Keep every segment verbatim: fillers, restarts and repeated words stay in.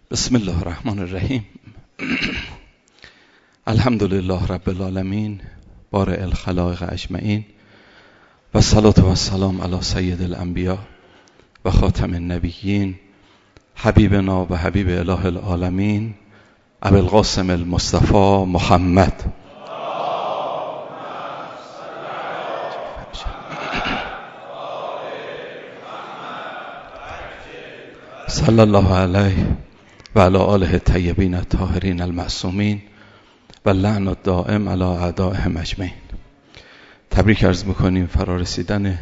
بسم الله الرحمن الرحیم. الحمد لله رب العالمین بارئ الخلائق اجمعین و الصلاة و السلام علی سید الانبیاء و خاتم النبیین حبیبنا و حبیب اله العالمین ابی القاسم المصطفى محمد صلی الله علیه و علی آله الطیبین الطاهرین المعصومین و لعن الدائم علی اعدائهم اجمعین. تبریک عرض میکنیم فرارسیدن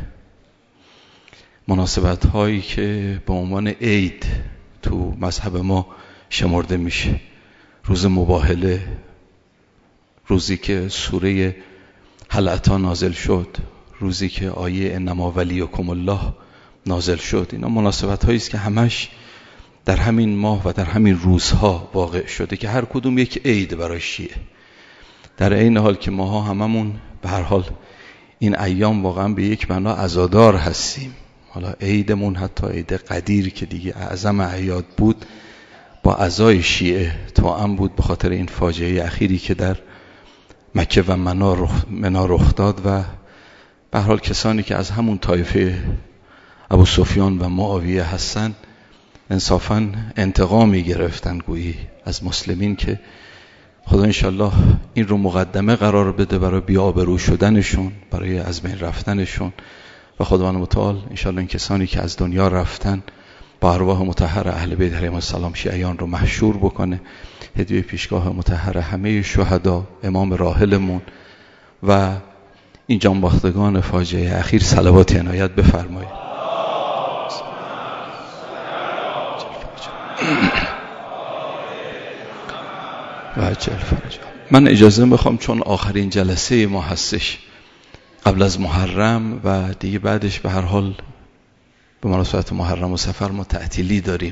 مناسبت هایی که به عنوان عید تو مذهب ما شمرده میشه. روز مباهله، روزی که سوره هل اتی نازل شد، روزی که آیه انما ولیکم الله نازل شد. اینا مناسبت هایی است که همش در همین ماه و در همین روزها واقع شده که هر کدوم یک عید برای شیعه. در این حال که ماها هممون به هر حال این ایام واقعا به یک معنا عزادار هستیم. حالا عیدمون حتی عید قدیر که دیگه اعظم اعیاد بود با عزای شیعه توأم بود به خاطر این فاجعه اخیری که در مکه و منا رخ داد و به هر حال کسانی که از همون طایفه ابو سفیان و معاویه هستن انصافاً انتقامی گرفتن گویی از مسلمین که خدا انشالله این رو مقدمه قرار بده برای بی‌آبرو شدنشون، برای از بین رفتنشون و خداوند متعال انشالله این کسانی که از دنیا رفتن با ارواح مطهر اهل بیت علیهم السلام شیعیان رو محشور بکنه. هدیه پیشگاه مطهر همه شهدا، امام راحلمون و این جانباختگان فاجعه اخیر صلوات عنایت بفرمایید. و عجل فرجا. من اجازه میخوام چون آخرین جلسه ما هستش قبل از محرم و دیگه بعدش به هر حال به مناسبت محرم و سفر ما تعطیلی داریم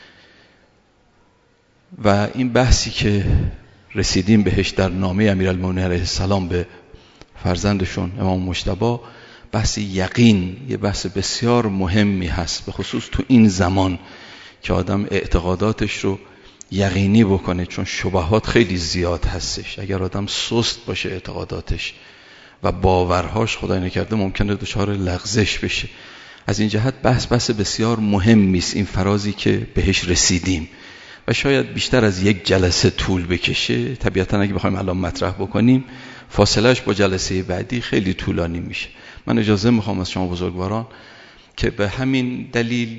و این بحثی که رسیدیم بهش در نامه امیرالمومنین علیه السلام به فرزندشون امام مجتبی، بحث یقین یه بحث بسیار مهمی هست، به خصوص تو این زمان که آدم اعتقاداتش رو یقینی بکنه، چون شبهات خیلی زیاد هستش. اگر آدم سست باشه اعتقاداتش و باورهاش، خدای نکرده ممکنه دچار لغزش بشه. از این جهت بحث بحث بسیار مهمی است این فرازی که بهش رسیدیم و شاید بیشتر از یک جلسه طول بکشه. طبیعتا اگه بخوایم الان مطرح بکنیم فاصلهش با جلسه بعدی خیلی طولانی میشه. من اجازه میخوام از شما بزرگواران که به همین دلیل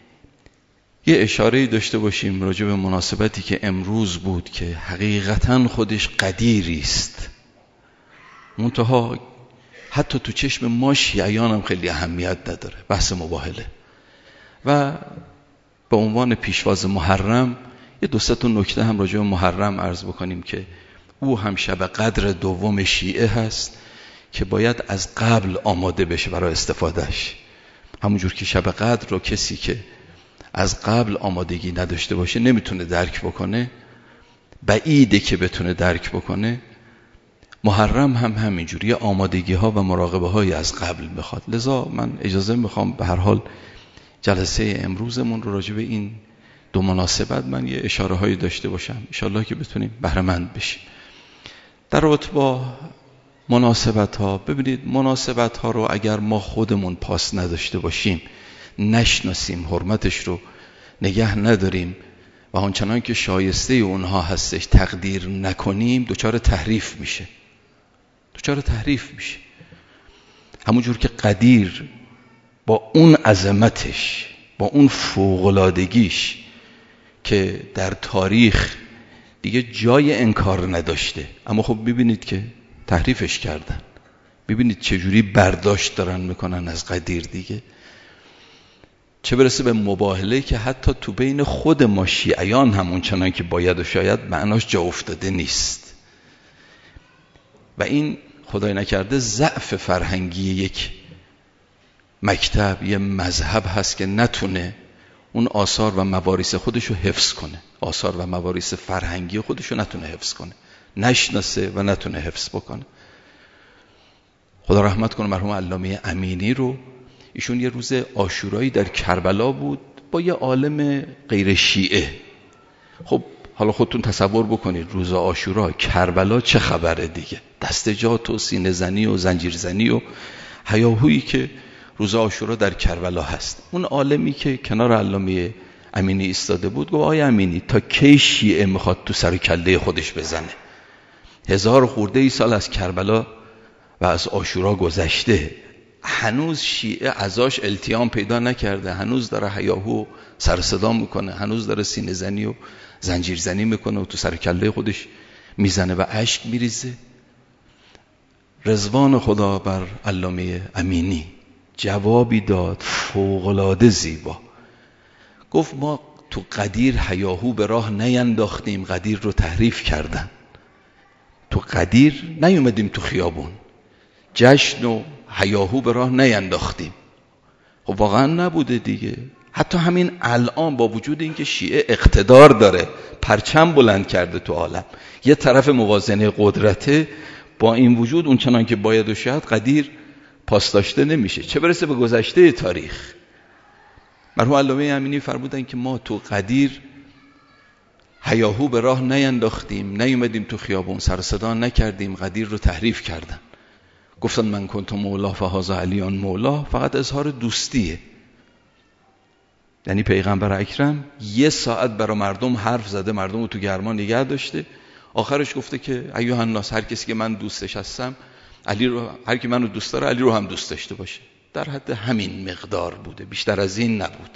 یه اشاره داشته باشیم راجع به مناسبتی که امروز بود که حقیقتاً خودش قدیری است، منتها حتی تو چشم ما شیعیان هم خیلی اهمیت نداره، بحث مباهله. و به عنوان پیشواز محرم یه دو سه تا نکته هم راجع به محرم عرض بکنیم که او هم شب قدر دوم شیعه هست که باید از قبل آماده بشه برای استفادهش. همونجور که شب قدر رو کسی که از قبل آمادگی نداشته باشه نمیتونه درک بکنه، بعیده که بتونه درک بکنه. محرم هم همینجوری آمادگی ها و مراقبه های از قبل میخواد. لذا من اجازه میخوام به هر حال جلسه امروزمون رو راجع به این دو مناسبت من یه اشاره هایی داشته باشم، انشالله که بتونیم بهره مند بشیم. در رابطه با مناسبت ها، ببینید مناسبت ها رو اگر ما خودمون پاس نداشته باشیم، نشناسیم، حرمتش رو نگه نداریم و آنچنان که شایسته اونها هستش تقدیر نکنیم، دچار تحریف میشه دچار تحریف میشه همونجور که قدیر با اون عظمتش، با اون فوق‌العادگیش که در تاریخ دیگه جای انکار نداشته، اما خب ببینید که تحریفش کردن. ببینید چجوری برداشت دارن میکنن از قدیر دیگه. چه برسه به مباهله که حتی تو بین خود ما شیعیان همون چنان که باید و شاید معناش جا افتاده نیست. و این خدای نکرده ضعف فرهنگی یک مکتب، یه مذهب هست که نتونه اون آثار و مواریث خودشو حفظ کنه، آثار و مواریث فرهنگی خودشو نتونه حفظ کنه، نشناسه و نتونه حفظ بکنه. خدا رحمت کنه مرحوم علامه امینی رو. ایشون یه روز عاشورایی در کربلا بود با یه عالم غیر شیعه خب حالا خودتون تصور بکنید روز عاشورا کربلا چه خبره دیگه، دستجات و سینه زنی و زنجیر زنی و هیاهویی که روز عاشورا در کربلا هست. اون عالمی که کنار علامه امینی ایستاده بود گفت آقای امینی تا کی شیعه میخواد تو سر و کله خودش بزنه؟ هزار خورده ای سال از کربلا و از عاشورا گذشته، هنوز شیعه ازاش التیام پیدا نکرده، هنوز داره هیاهو سر صدا میکنه، هنوز داره سینه زنی و زنجیر زنی میکنه و تو سر کله خودش میزنه و اشک میریزه. رضوان خدا بر علامه امینی جوابی داد فوق‌العاده زیبا. گفت ما تو قدیر هیاهو به راه نینداختیم، قدیر رو تحریف کردن. تو قدیر نیومدیم تو خیابون، جشن و هیاهو به راه نینداختیم. خب واقعا نبوده دیگه. حتی همین الان با وجود اینکه شیعه اقتدار داره، پرچم بلند کرده تو عالم، یه طرف موازنه قدرته، با این وجود اون چنان که باید و شاید قدیر پاس داشته نمیشه، چه برسه به گذشته تاریخ. مرحوم علامه امینی فرمودن که ما تو قدیر هیاهو به راه نینداختیم، نیومدیم تو خیابون سر صدا نکردیم، قدیر رو تحریف کردن. گفتن من کنت مولا فهذا علیان مولا، فقط اظهار دوستیه. یعنی پیغمبر اکرم یه ساعت برای مردم حرف زده، مردم رو تو گرما نگه داشته، آخرش گفته که ایها الناس، هر کسی که من دوستش هستم علی رو، هر کی منو دوست داره علی رو هم دوست داشته باشه. در حد همین مقدار بوده، بیشتر از این نبود.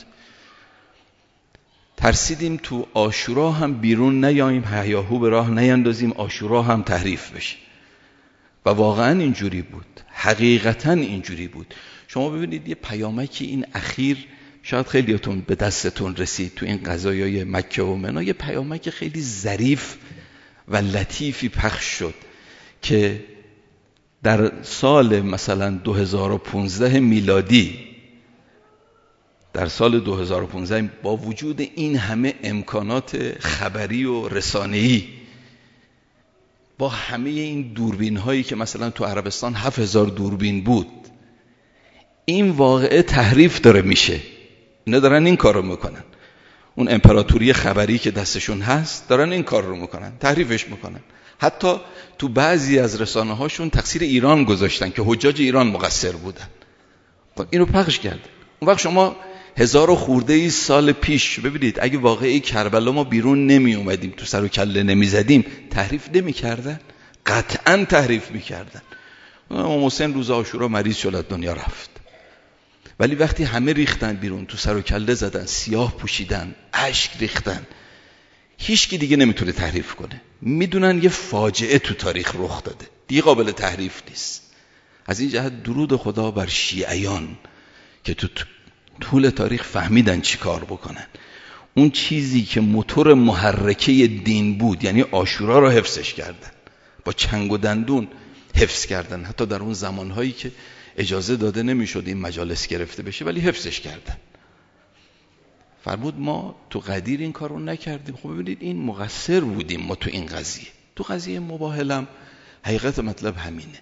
ترسیدیم تو عاشورا هم بیرون نیاییم، هیاهو به راه نیندازیم، عاشورا هم تحریف بشه. و واقعا اینجوری بود، حقیقتا اینجوری بود. شما ببینید یه پیامکی این اخیر شاید خیلیاتون به دستتون رسید تو این قضایای مکه و منا، یه پیامک خیلی ظریف و لطیفی پخش شد که در سال مثلا دو هزار و پانزده میلادی، در سال دو هزار و پانزده با وجود این همه امکانات خبری و رسانه‌ای، با همه این دوربین هایی که مثلا تو عربستان هفت هزار دوربین بود، این واقعه تحریف داره میشه. اینا دارن این کار رو میکنن، اون امپراتوری خبری که دستشون هست دارن این کار رو میکنن، تحریفش میکنن. حتی تو بعضی از رسانه هاشون تقصیر ایران گذاشتن که حجاج ایران مقصر بودن. اینو پخش کرد. اون وقت شما هزار و خورده ای سال پیش ببینید، اگه واقعی کربلا ما بیرون نمی اومدیم، تو سر و کله نمی زدیم، تحریف نمی کردن؟ قطعا تحریف می کردن. امام حسین روز عاشورا مریض شد از دنیا رفت، ولی وقتی همه ریختن بیرون، تو سر و کله زدن، سیاه پوشیدن، اشک ریختن، هیچ کی دیگه نمیتونه تحریف کنه. میدونن یه فاجعه تو تاریخ رخ داده، دیگه قابل تحریف نیست. از این جهت درود خدا بر شیعیان که تو طول تاریخ فهمیدن چی کار بکنن. اون چیزی که موتور محرکه دین بود، یعنی عاشورا رو حفظش کردن، با چنگ و دندون حفظ کردن، حتی در اون زمانهایی که اجازه داده نمیشد این مجالس گرفته بشه، ولی حفظش کردن. فرمود ما تو قدیر این کار رو نکردیم. خب ببینید این مقصر بودیم ما تو این قضیه. تو قضیه مباهلم حقیقت مطلب همینه.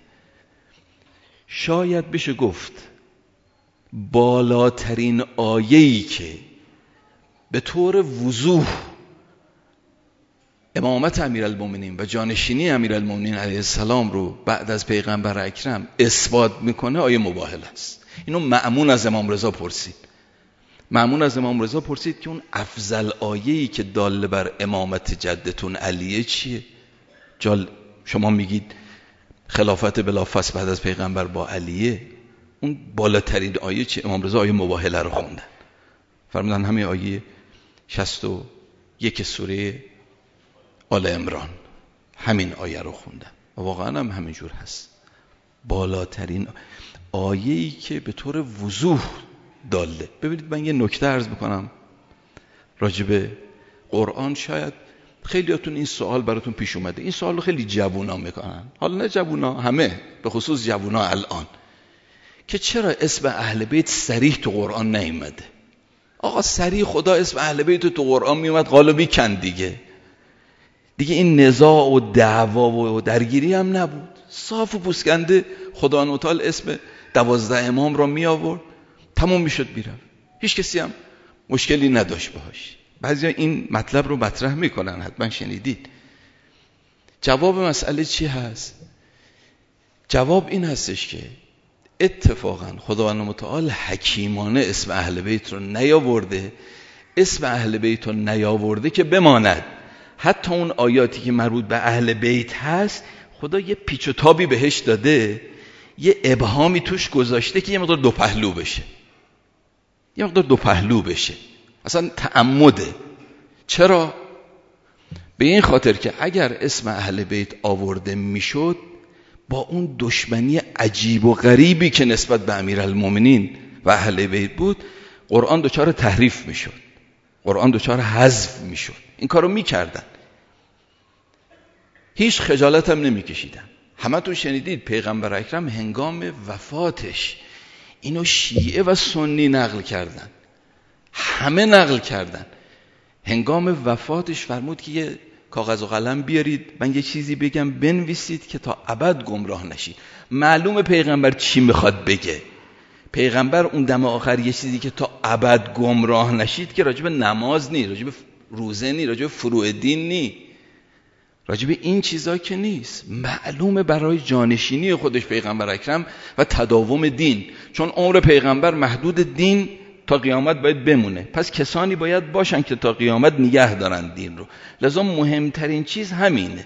شاید بشه گفت بالاترین آیه‌ای که به طور وضوح امامت امیرالمومنین و جانشینی امیرالمومنین علیه السلام رو بعد از پیغمبر اکرم اثبات میکنه آیه مباهله است. اینو مأمون از امام رضا پرسید. مأمون از امام رضا پرسید که اون افضل آیه‌ای که داله بر امامت جدتون علیه چیه؟ جال شما میگید خلافت بلافاصله بعد از پیغمبر با علیه، اون بالاترین آیه چیه؟ امام رضا آیه مباهله رو خوندن. فرمودن همین آیه شصت و یک سوره آل عمران، همین آیه رو خوندن و واقعا هم همینجور هست. بالاترین آیه‌ای که به طور وضوح داله. ببینید من یه نکته عرض بکنم راجع به قرآن. شاید خیلیاتون این سوال براتون پیش اومده، این سوال رو خیلی جوونا میکنن، حالا نه جوونا، همه، به خصوص جوونا الان، که چرا اسم اهل بیت صریح تو قرآن نیومده؟ آقا صریح خدا اسم اهل بیت تو قرآن میومد قالو میکند دیگه. دیگه این نزاع و دعوا و درگیری هم نبود، صاف و پوسکنده خدا نوتال اسم دوازده امام را می آورد، تمام میشد میرفت، هیچ کسی هم مشکلی نداشت باهاش. بعضیا این مطلب رو مطرح میکنن، حتما شنیدید. جواب مسئله چی هست؟ جواب این هستش که اتفاقا خداوند متعال حکیمانه اسم اهل بیت رو نیاورده. اسم اهل بیت رو نیاورده که بماند. حتی اون آیاتی که مربوط به اهل بیت هست خدا یه پیچ و تابی بهش داده، یه ابهامی توش گذاشته که یه مقدار دو پهلو بشه، یه مقدار دو پهلو بشه. اصلا تعمده. چرا؟ به این خاطر که اگر اسم اهل بیت آورده میشد با اون دشمنی عجیب و غریبی که نسبت به امیرالمومنین و اهل بیت بود، قرآن دچار تحریف میشد، قرآن دچار حذف میشد. این کارو میکردن، هیچ خجالت هم نمیکشیدن. همتون شنیدید پیغمبر اکرم هنگام وفاتش اینو شیعه و سنی نقل کردن، همه نقل کردن. هنگام وفاتش فرمود که یه کاغذ و قلم بیارید، من یه چیزی بگم بنویسید که تا ابد گمراه نشید. معلومه پیغمبر چی میخواد بگه. پیغمبر اون دم آخر یه چیزی که تا ابد گمراه نشید که راجب نماز نی، راجب روزه نی، راجب فروع دین نی، راجب این چیزا که نیست. معلومه برای جانشینی خودش پیغمبر اکرم و تداوم دین، چون عمر پیغمبر محدود، دین تا قیامت باید بمونه. پس کسانی باید باشن که تا قیامت نگه دارن دین رو. لذا مهمترین چیز همینه.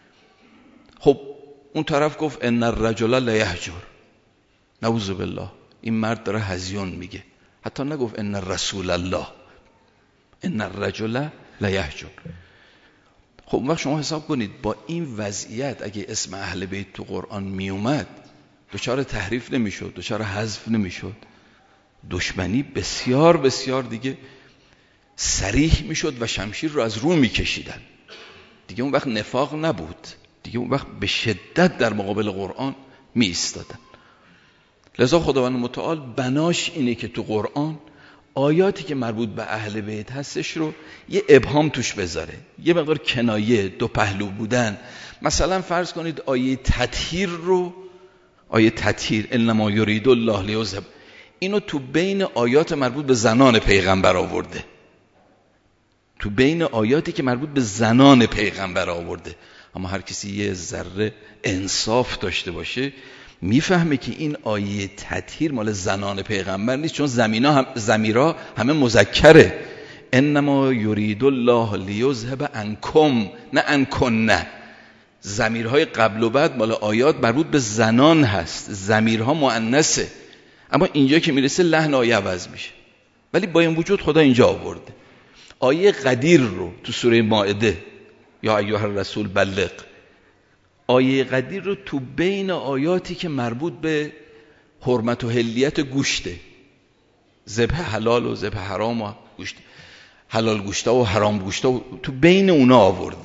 خب اون طرف گفت ان الرجل لا یهجر، نعوذ بالله، این مرد داره هزیون میگه. حتی نگفت ان رسول الله، ان الرجل لا یهجر. خب اون وقت شما حساب کنید با این وضعیت اگه اسم اهل بیت تو قرآن میومد دچار تحریف نمیشد، دچار حذف نمیشد، دشمنی بسیار بسیار دیگه صریح میشد و شمشیر رو از رو میکشیدن. دیگه اون وقت نفاق نبود، دیگه اون وقت به شدت در مقابل قرآن می ایستادن. لذا خداوند متعال بناش اینه که تو قرآن آیاتی که مربوط به اهل بیت هستش رو یه ابهام توش بذاره، یه مقدار کنایه، دو پهلو بودن. مثلا فرض کنید آیه تطهیر رو، آیه تطهیر انما یرید الله لیذهب، اینو تو بین آیات مربوط به زنان پیغمبر آورده، تو بین آیاتی که مربوط به زنان پیغمبر آورده. اما هر کسی یه ذره انصاف داشته باشه میفهمه که این آیه تطهیر مال زنان پیغمبر نیست، چون زمینا هم زمیرا همه مذکره. انما یرید الله لیذهب عنکم، نه عنکن، نه. ضمیرهای قبل و بعد مال آیات مربوط به زنان هست، ضمیرها مؤنثه. اما اینجا که میرسه لحن آیه عوض میشه. ولی با این وجود خدا اینجا آورده. آیه قدیر رو تو سوره مائده، یا ایها الرسول بلغ، آیه قدیر رو تو بین آیاتی که مربوط به حرمت و حلیت گوشته، ذبح حلال و ذبح حرام و گوشت حلال گوشته و حرام گوشته و تو بین اونا آورده.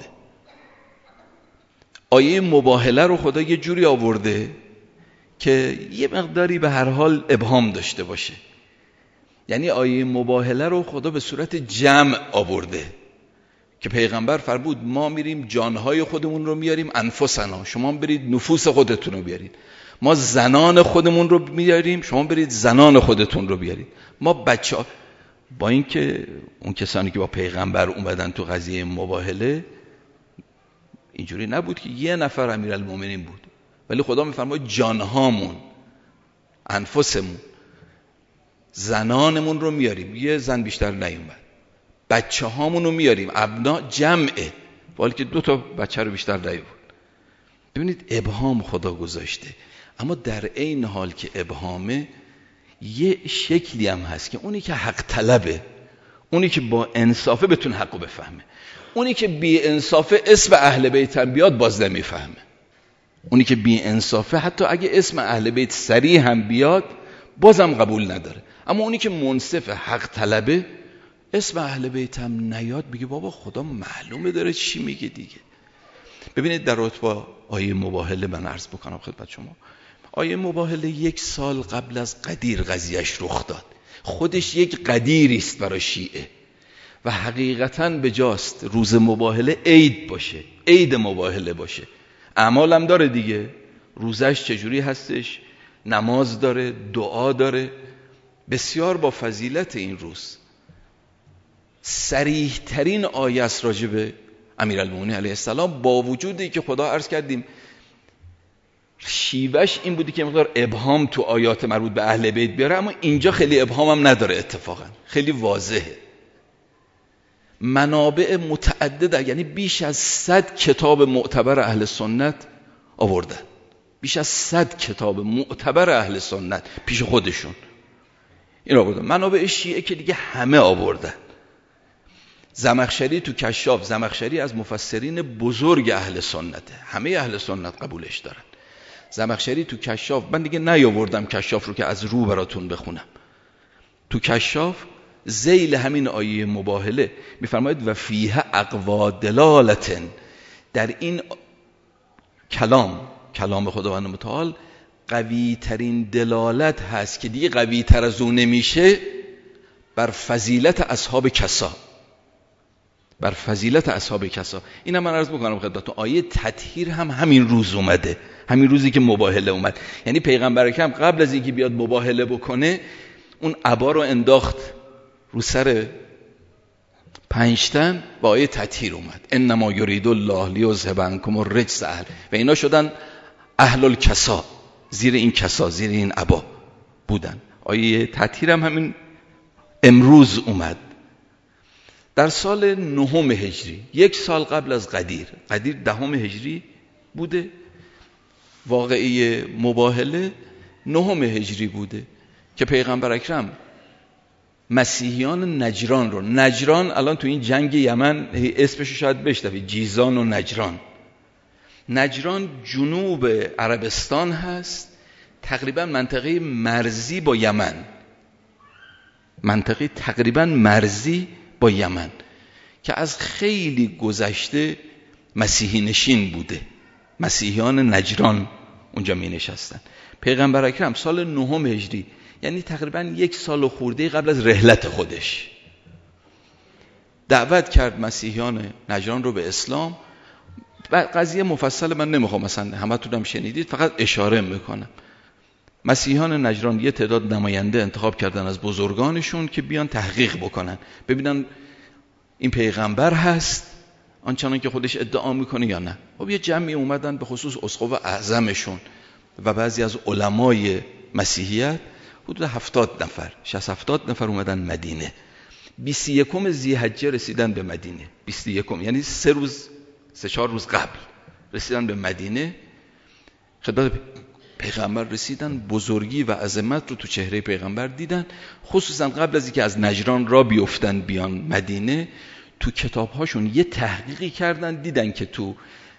آیه مباهله رو خدا یه جوری آورده که یه مقداری به هر حال ابهام داشته باشه. یعنی آیه مباهله رو خدا به صورت جمع آورده که پیغمبر فرمود ما میریم جانهای خودمون رو میاریم، انفسنا، شما برید نفوس خودتون رو بیارید. ما زنان خودمون رو میاریم، شما برید زنان خودتون رو بیارید. ما بچه ها، با اینکه اون کسانی که با پیغمبر اومدن تو قضیه مباهله اینجوری نبود که یه نفر امیرالمومنین بود، ولی خدا میفرماید جانهامون، انفسمون، زنانمون رو میاریم. یه زن بیشتر نیومد. بچه هامون رو میاریم، ابنا جمعه، ولی که دو تا بچه رو بیشتر نیومد. ببینید ابهام خدا گذاشته. اما در این حال که ابهامه یه شکلی هم هست که اونی که حق طلبه، اونی که با انصافه بتونه حقو بفهمه. اونی که بی انصافه اسم اهل بیت هم بیاد باز نمیفهمه. اونی که بی انصافه حتی اگه اسم اهل بیت صریح هم بیاد بازم قبول نداره. اما اونی که منصف حق طلبه اسم اهل بیت هم نیاد بگه بابا خدا معلومه داره چی میگه دیگه. ببینید در رتبه آیه مباهله من عرض بکنم خدمت شما. آیه مباهله یک سال قبل از قدیر قضیهش رخ داد. خودش یک قدیری است برای شیعه و حقیقتاً به جاست روز مباهله عید باشه، عید مباهله باشه. اعمال هم داره دیگه، روزش چجوری هستش، نماز داره، دعا داره، بسیار با فضیلت این روز. صریح ترین آیه است راجع به امیرالمومنین علیه السلام، با وجودی که خدا عرض کردیم شیوهش این بودی که مقدار ابهام تو آیات مربوط به اهل بیت بیاره، اما اینجا خیلی ابهام هم نداره، اتفاقا خیلی واضحه. منابع متعدده، یعنی بیش از صد کتاب معتبر اهل سنت آوردن، بیش از صد کتاب معتبر اهل سنت پیش خودشون این آوردن. منابع شیعه که دیگه همه آوردن. زمخشری تو کشاف، زمخشری از مفسرین بزرگ اهل سنته، همه اهل سنت قبولش دارن. زمخشری تو کشاف، من دیگه نیاوردم کشاف رو که از رو براتون بخونم، تو کشاف ذیل همین آیه مباهله میفرماید و فیه اقوا دلالتن، در این کلام کلام خداوند متعال قوی ترین دلالت هست که دیگه قوی تر از اون نمیشه، بر فضیلت اصحاب کسا، بر فضیلت اصحاب کسا. اینم من عرض بکنم خدمتتون، آیه تطهیر هم همین روز اومده، همین روزی که مباهله اومد. یعنی پیغمبر اکرم قبل از اینکه بیاد مباهله بکنه اون عبا رو انداخت رو سر پنجتن و آیه تطهیر اومد، انما یرید الله لیذهب عنکم الرجس اهل، و اینا شدن اهل الکسا، زیر این کسا، زیر این عبا بودن. آیه تطهیر هم همین امروز اومد در سال نهم هجری، یک سال قبل از قدیر. قدیر دهم هجری بوده، واقعی مباهله نهم هجری بوده که پیغمبر اکرم مسیحیان نجران رو، نجران الان تو این جنگ یمن اسمشو شاید بشنوید، جیزان و نجران. نجران جنوب عربستان هست، تقریبا منطقه مرزی با یمن، منطقه تقریبا مرزی با یمن که از خیلی گذشته مسیحی نشین بوده، مسیحیان نجران اونجا می نشستن. پیغمبر اکرم سال نهم هجری، یعنی تقریبا یک سال و خورده قبل از رحلت خودش، دعوت کرد مسیحیان نجران رو به اسلام. قضیه مفصل من نمیخوام مثلا همتون هم شنیدید، فقط اشاره میکنم. مسیحیان نجران یه تعداد نماینده انتخاب کردن از بزرگانشون که بیان تحقیق بکنن، ببینن این پیغمبر هست آنچنان که خودش ادعا میکنه یا نه. خب یه جمعی اومدن، به خصوص اسقف اعظمشون و بعضی از علمای مسیحیت، حدود هفتاد نفر، شصت هفتاد نفر اومدن مدینه. بیست و یکم ذی‌حجه رسیدن به مدینه، بیست و یکم یعنی سه روز سه چهار روز قبل رسیدن به مدینه، خدمت پیغمبر رسیدن. بزرگی و عظمت رو تو چهره پیغمبر دیدن، خصوصا قبل از اینکه از نجران را بیفتن بیان مدینه. تو کتابهاشون یه تحقیقی کردن، دیدن که تو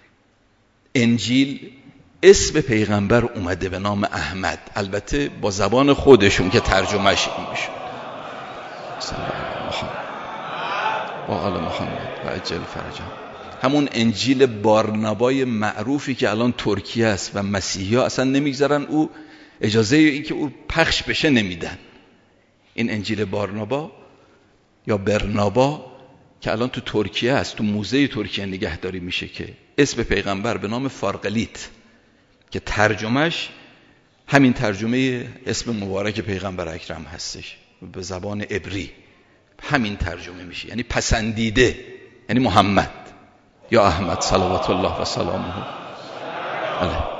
انجیل اسم پیغمبر اومده به نام احمد، البته با زبان خودشون که ترجمهش این میشه صلی الله علی محمد و آل محمد و عجل فرجهم. همون انجیل بارنابای معروفی که الان ترکیه است و مسیحی ها اصلا نمیگذارن او اجازه این که او پخش بشه نمیدن. این انجیل بارنابا یا برنابا که الان تو ترکیه است، تو موزه ترکیه نگهداری میشه، که اسم پیغمبر به نام فارقلیت که ترجمهش همین ترجمه اسم مبارک پیغمبر اکرم هستش، به زبان عبری همین ترجمه میشه، یعنی پسندیده، یعنی محمد یا احمد صلوات الله و سلامه علیه.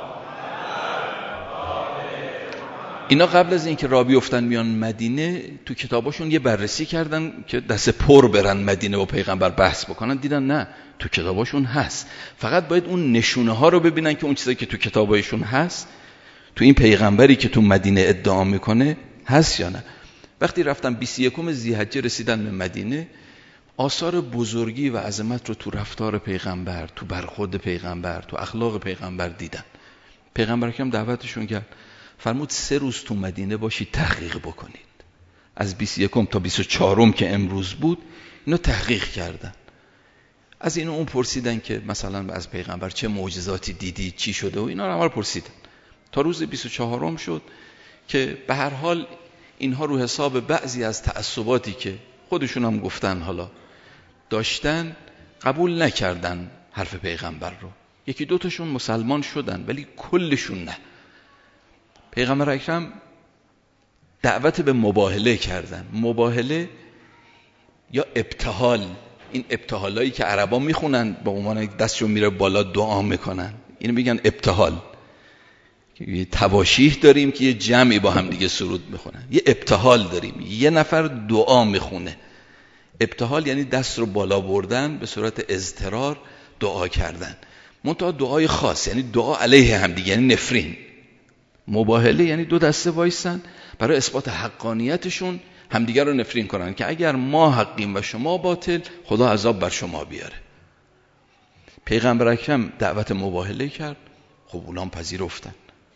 اینا قبل از اینکه راه بیفتن میان مدینه، تو کتاباشون یه بررسی کردن که دست پر برن مدینه و پیغمبر بحث بکنن، دیدن نه، تو کتاباشون هست، فقط باید اون نشونه ها رو ببینن که اون چیزایی که تو کتاباشون هست تو این پیغمبری که تو مدینه ادعا میکنه هست یا نه. وقتی رفتن بیست و یکم ذی‌حجه رسیدن به مدینه، آثار بزرگی و عظمت رو تو رفتار پیغمبر، تو برخورد پیغمبر، تو اخلاق پیغمبر دیدن. پیغمبر که هم دعوتشون کرد، فرمود سه روز تو مدینه باشید، تحقیق بکنید. از بیست و یکم تا بیست و چهارم که امروز بود اینا تحقیق کردن، از این اون پرسیدن که مثلا از پیغمبر چه معجزاتی دیدید، چی شده و اینا رو همه پرسیدن. تا روز بیست و چهارم شد که به هر حال اینها رو حساب بعضی از تعصباتی که خودشون هم گفتن حالا داشتن، قبول نکردن حرف پیغمبر رو. یکی دوتاشون مسلمان شدن ولی کلشون نه. پیغمبر اکرم دعوت به مباهله کردن. مباهله یا ابتهال. این ابتهالایی که عربا میخونن با عنوان دستشون میره بالا دعا میکنن، اینو میگن ابتهال. یه تواشیح داریم که یه جمعی با هم دیگه سرود میخونن، یه ابتهال داریم یه نفر دعا میخونه. ابتهال یعنی دست رو بالا بردن به صورت اضطرار دعا کردن، منتها دعای خاص، یعنی دعا علیه هم دیگه، یعنی نفرین. مباهله یعنی دو دسته وایسن برای اثبات حقانیتشون همدیگر رو نفرین کنن که اگر ما حقیم و شما باطل خدا عذاب بر شما بیاره. پیغمبر اکرم دعوت مباهله کرد، خب اونام پذیرفتن.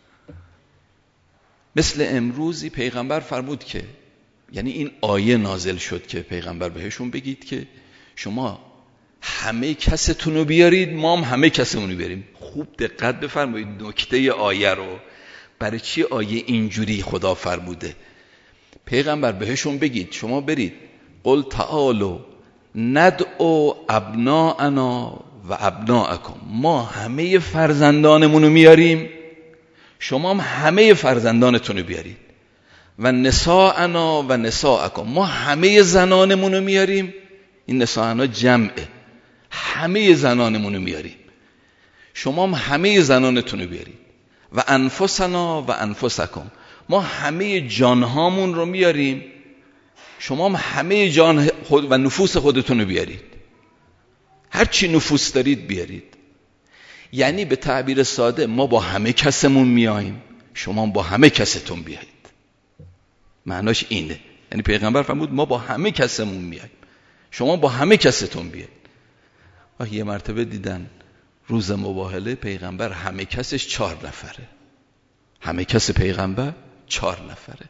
مثل امروزی پیغمبر فرمود که، یعنی این آیه نازل شد که پیغمبر بهشون بگید که شما همه کستون رو بیارید، ما هم همه کسمون رو بیاریم. خوب دقت بفرمایید نکته آیه رو. برای چی آیه اینجوری خدا فرموده؟ پیغمبر بهشون بگید شما برید، قل تعالوا ندعو ابناءنا و ابناءکم، ما همه فرزندانمون رو میاریم، شما هم همه فرزندانتون رو بیارید. و نساءنا و نساءکم، ما همه زنانمون رو میاریم. این نساءنا جمعه، همه زنانمون رو میاریم، شما هم همه زنانتون رو بیارید. و انفسنا و انفسکم، ما همه جانهامون رو میاریم، شما هم همه جان خود و نفوس خودتون رو بیارید. هر چی نفوس دارید بیارید. یعنی به تعبیر ساده ما با همه کسمون میاییم، شما با همه کستون بیایید. معناش اینه. یعنی پیغمبر فرمود ما با همه کسمون میاییم، شما با همه کستون بیایید. و یه مرتبه دیدن روز مباهله پیغمبر همه کسش چهار نفره، همه کس پیغمبر چهار نفره.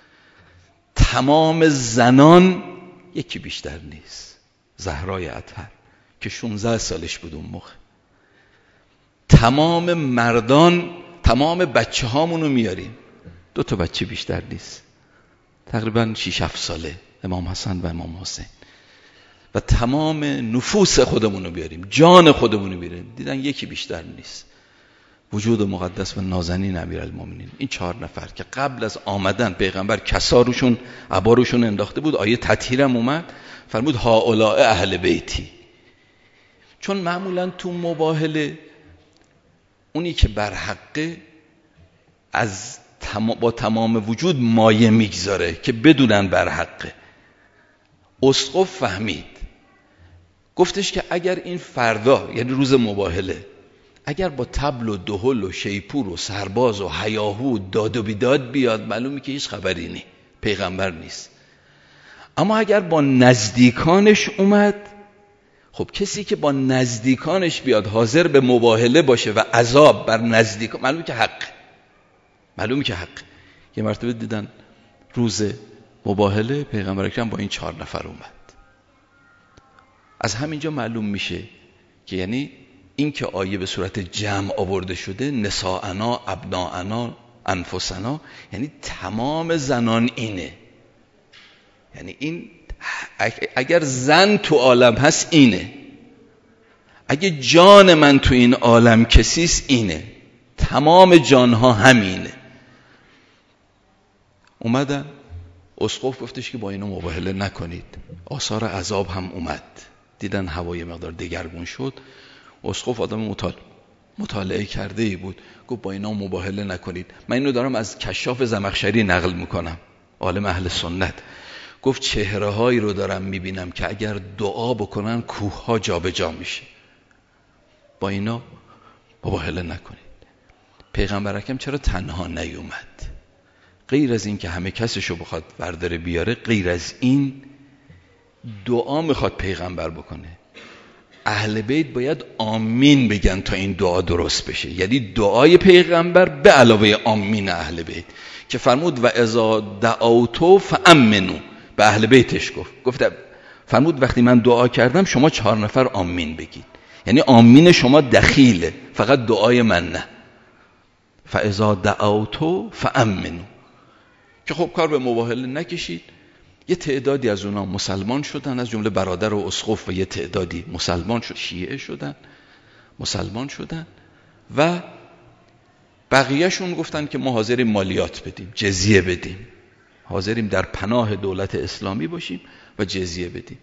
تمام زنان یکی بیشتر نیست، زهرای اطهر که شانزده سالش بود اون موقع. تمام مردان، تمام بچه هامونو میاریم، دو تا بچه بیشتر نیست، تقریبا شش هفت ساله، امام حسن و امام حسین. و تمام نفوس خودمونو بیاریم، جان خودمونو بیاریم. دیدن یکی بیشتر نیست، وجود مقدس و نازنین امیرالمومنین. این چهار نفر که قبل از آمدن پیغمبر کساروشون عباروشون انداخته بود، آیه تطهیرم اومد، فرمود هؤلاء اهل بیتی. چون معمولا تو مباهله اونی که بر حقه از تم... با تمام وجود مایه میگذاره که بدونن بر حقه. اسقف فهمید، گفتش که اگر این فردا، یعنی روز مباهله، اگر با طبل و دهل و شیپور و سرباز و هیاهو داد و بیداد بیاد، معلومه که هیچ خبری نی، پیغمبر نیست. اما اگر با نزدیکانش اومد، خب کسی که با نزدیکانش بیاد حاضر به مباهله باشه و عذاب بر نزدیکان، معلومه که حق، معلومه که حق. یه مرتبه دیدن روز مباهله پیغمبر اکرم با این چهار نفر اومد. از همینجا معلوم میشه که یعنی این که آیه به صورت جمع آورده شده، نساءنا ابناءنا انفسنا، یعنی تمام زنان اینه. یعنی این اگر زن تو عالم هست اینه، اگه جان من تو این عالم کسیست اینه، تمام جانها همینه. اومدن اسقف گفتش که با اینا مباهله نکنید، آثار عذاب هم اومد. دیدن هوای مقدار دگرگون شد. اسقف آدم مطالعه مطالعه کرده ای بود، گفت با اینا مباهله نکنید. من اینو دارم از کشاف زمخشری نقل میکنم، عالم اهل سنت. گفت چهره هایی رو دارم میبینم که اگر دعا بکنن کوه ها جا به جا میشه، با اینا مباهله نکنید. پیغمبر اکرم چرا تنها نیومد؟ غیر از این که همه کسشو بخواد برداره بیاره، غیر از این دعا میخواد پیغمبر بکنه. اهل بیت باید آمین بگن تا این دعا درست بشه. یعنی دعای پیغمبر به علاوه آمین اهل بیت که فرمود و اذا دعوتو فامنو، به اهل بیتش گفت گفت فرمود وقتی من دعا کردم شما چهار نفر آمین بگید. یعنی آمین شما دخیله، فقط دعای من نه. فاذا دعوتو فامنو، که خب کار به مباهله نکشید. یه تعدادی از اونا مسلمان شدن، از جمله برادر و اسقف و یه تعدادی مسلمان شد، شیعه شدن، مسلمان شدن. و بقیهشون گفتن که ما حاضریم مالیات بدیم، جزیه بدیم، حاضریم در پناه دولت اسلامی باشیم و جزیه بدیم.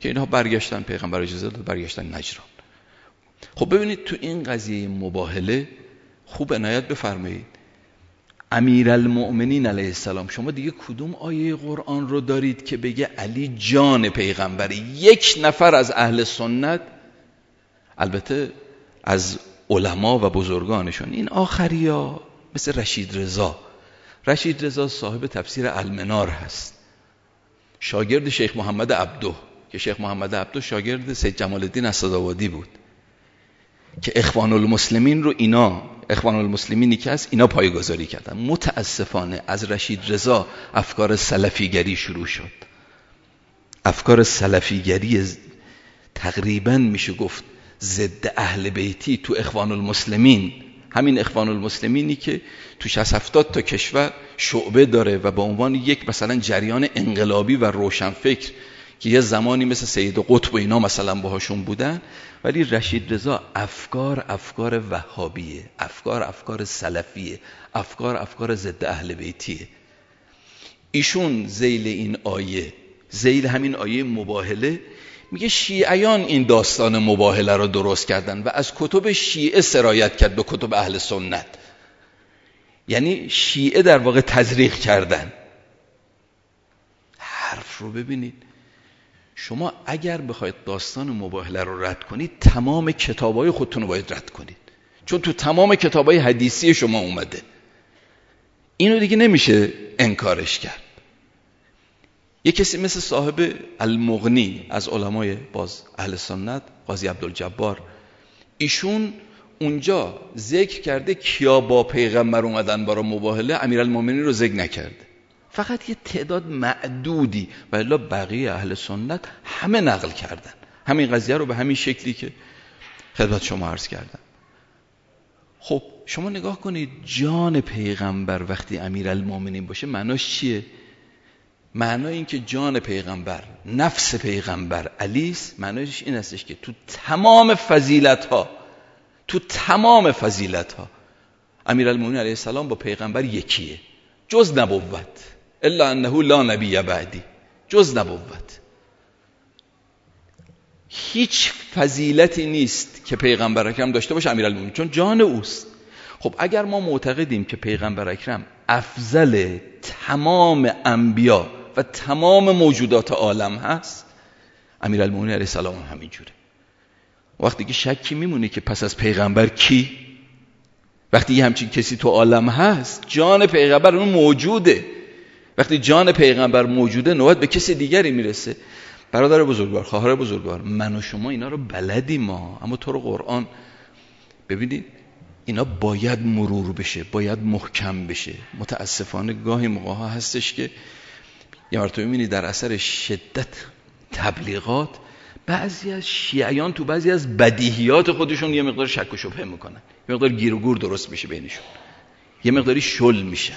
که اینها برگشتن، پیغمبر اجازه داد برگشتن نجران. خب ببینید تو این قضیه مباهله خوب عنایت بفرمایید. امیرالمؤمنین علیه السلام، شما دیگه کدوم آیه قرآن رو دارید که بگه علی جان پیغمبره؟ یک نفر از اهل سنت، البته از علما و بزرگانشون، این آخریا مثل رشید رضا، رشید رضا صاحب تفسیر المنار هست، شاگرد شیخ محمد عبده، که شیخ محمد عبده شاگرد سید جمال الدین اسدآبادی بود، که اخوان المسلمین رو اینا، اخوان المسلمینی که هست، اینا پایه‌گذاری کردن. متاسفانه از رشید رضا افکار سلفیگری شروع شد. افکار سلفیگری تقریباً میشه گفت ضد اهل بیتی تو اخوان المسلمین، همین اخوان المسلمینی که تو شصت هفتاد تا کشور شعبه داره و به عنوان یک مثلا جریان انقلابی و روشنفکر که یه زمانی مثل سید قطب و اینا مثلا باهاشون بودن، ولی رشید رضا افکار افکار وهابیه، افکار افکار سلفیه، افکار افکار ضد اهل بیتیه. ایشون ذیل این آیه، ذیل همین آیه مباهله، میگه شیعیان این داستان مباهله رو درست کردن و از کتب شیعه سرایت کرد به کتب اهل سنت، یعنی شیعه در واقع تزریق کردن. حرف رو ببینید، شما اگر بخواید داستان مباهله رو رد کنید، تمام کتابای خودتون رو باید رد کنید، چون تو تمام کتابای حدیثی شما اومده. اینو دیگه نمیشه انکارش کرد. یک کسی مثل صاحب المغنی از علمای باز اهل سنت، قاضی عبدالجبار، ایشون اونجا ذکر کرده کیا با پیغمبر اومدن برای مباهله، امیرالمومنین رو ذکر نکرده، فقط یه تعداد معدودی، و الا بقیه اهل سنت همه نقل کردن همین قضیه رو به همین شکلی که خدمت شما عرض کردم. خب شما نگاه کنید، جان پیغمبر وقتی امیرالمومنین باشه معناش چیه؟ معنای این که جان پیغمبر، نفس پیغمبر علیست، معنایش این هستش که تو تمام فضیلت ها، تو تمام فضیلت ها امیرالمومنین علیه السلام با پیغمبر یکیه، جز نبوت، الا انه لا نبی بعدی، جز نبوت. هیچ فضیلتی نیست که پیغمبر اکرم داشته باشه امیرالمومنین، چون جان اوست. خب اگر ما معتقدیم که پیغمبر اکرم افضل تمام انبیا و تمام موجودات عالم هست، امیرالمومنین علیه السلام هم همینجوره. وقتی که شکی میمونه که پس از پیغمبر کی؟ وقتی یه همچین کسی تو عالم هست، جان پیغمبر اون موجوده. وقتی جان پیغمبر موجوده، نوبت به کسی دیگری میرسه. برادر بزرگوار، خواهر بزرگوار، من و شما اینا رو بلدیم ما، اما تو رو قرآن ببینید اینا باید مرور بشه، باید محکم بشه. متاسفانه گاهی موقع ها هستش که یه مرتبه میبینی در اثر شدت تبلیغات بعضی از شیعیان تو بعضی از بدیهیات خودشون یه مقدار شک و شبهه میکنن، یه مقدار گیر و گور درست میشه بینشون، یه مقداری شل میشن.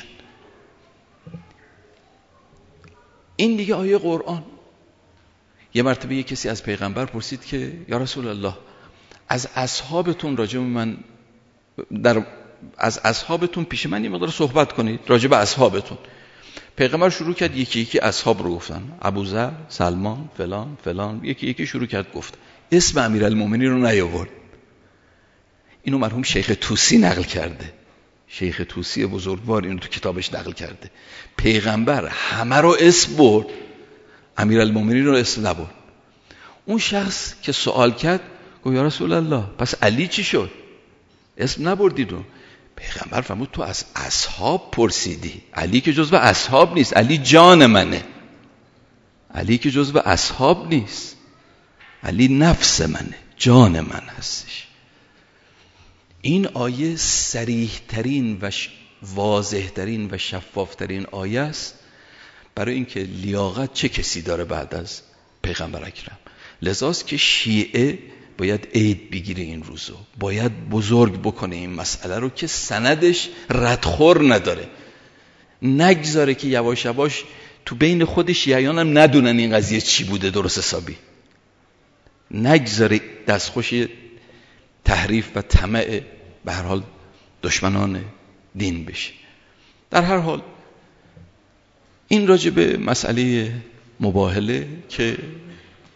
این دیگه آیه قرآن. یه مرتبه یه کسی از پیغمبر پرسید که یا رسول الله، از اصحابتون راجع به من در از اصحابتون پیش من یه مقدار صحبت کنید، راجع به اصحابتون. پیغمبر شروع کرد یکی یکی اصحاب رو گفتن، ابوذر، سلمان، فلان فلان، یکی یکی شروع کرد گفت، اسم امیرالمومنین رو نیاورد. اینو مرحوم شیخ طوسی نقل کرده، شیخ طوسی بزرگوار اینو تو کتابش نقل کرده. پیغمبر همه رو اسم برد، امیرالمومنین رو اسم نبرد. اون شخص که سوال کرد گفت یا رسول الله، پس علی چی شد؟ اسم نبردید رو. پیغمبر فرمود تو از اصحاب پرسیدی، علی که جزو اصحاب نیست، علی جان منه، علی که جزو اصحاب نیست، علی نفس منه، جان من هستش. این آیه صریح ترین و واضح ترین و شفاف ترین آیه است برای اینکه لیاقت چه کسی داره بعد از پیغمبر اکرم. لذاست که شیعه باید عید بگیره این روزو، باید بزرگ بکنه این مسئله رو که سندش ردخور نداره، نگذاره که یواش یواش تو بین خود شیعیان هم ندونن این قضیه چی بوده درست حسابی، نگذاره دستخوش تحریف و طمع به هر حال دشمنان دین بشه. در هر حال این راجع به مسئله مباهله که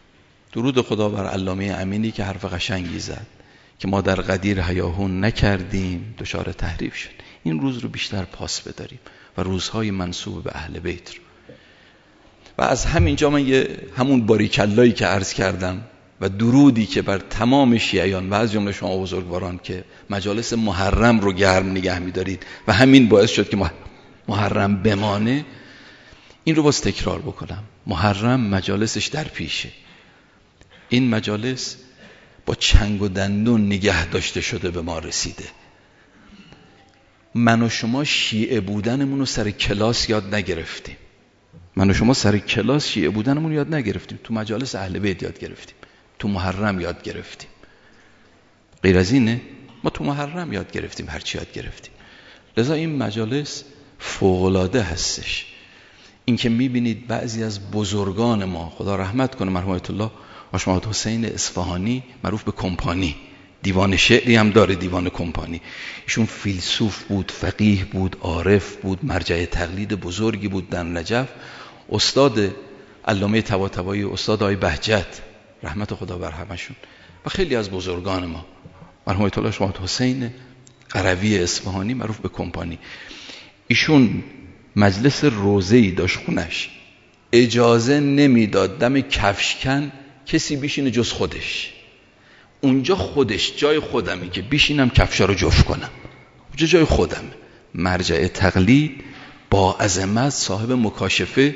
درود خدا بر علامه امینی که حرف قشنگی زد که ما در قدیر هیاهون نکردیم دچار تحریف شد. این روز رو بیشتر پاس بداریم و روزهای منسوب به اهل بیت رو. و از همینجا من یه همون باریکلایی که عرض کردم و درودی که بر تمام شیعیان و از جمله شما بزرگواران که مجالس محرم رو گرم نگه می‌دارید و همین باعث شد که محرم بمانه، این رو باز تکرار بکنم. محرم مجالسش در پیشه. این مجالس با چنگ و دندون نگه داشته شده به ما رسیده. من و شما شیعه بودنمون رو سر کلاس یاد نگرفتیم. من و شما سر کلاس شیعه بودنمون یاد نگرفتیم. تو مجالس اهل بیت یاد گرفتیم. تو محرم یاد گرفتیم. غیر از اینه؟ ما تو محرم یاد گرفتیم، هرچی یاد گرفتیم. لذا این مجالس فوق‌العاده هستش. این که میبینید بعضی از بزرگان ما، خدا رحمت کنه، مرحوم آیت الله حاج محمد حسین اصفهانی، معروف به کمپانی، دیوان شعری هم داره، دیوان کمپانی. ایشون فیلسوف بود، فقیه بود، عارف بود، مرجع تقلید بزرگی بود در نجف. استاد علامه طباطبایی، استاد آقای بهجت، رحمت خدا بر همشون، و خیلی از بزرگان ما، مرحوم آیت الله حاج محمد حسین قروی اصفهانی، معروف به کمپانی. ایشون مجلس روزه‌ای داشت خونش، اجازه نمیداد دم کفشکن کسی بشینه جز خودش. اونجا خودش جای خودمی که بشینم کفشا رو جفت کنم، اونجا جای خودم. مرجع تقلید با عظمت، صاحب مکاشفه،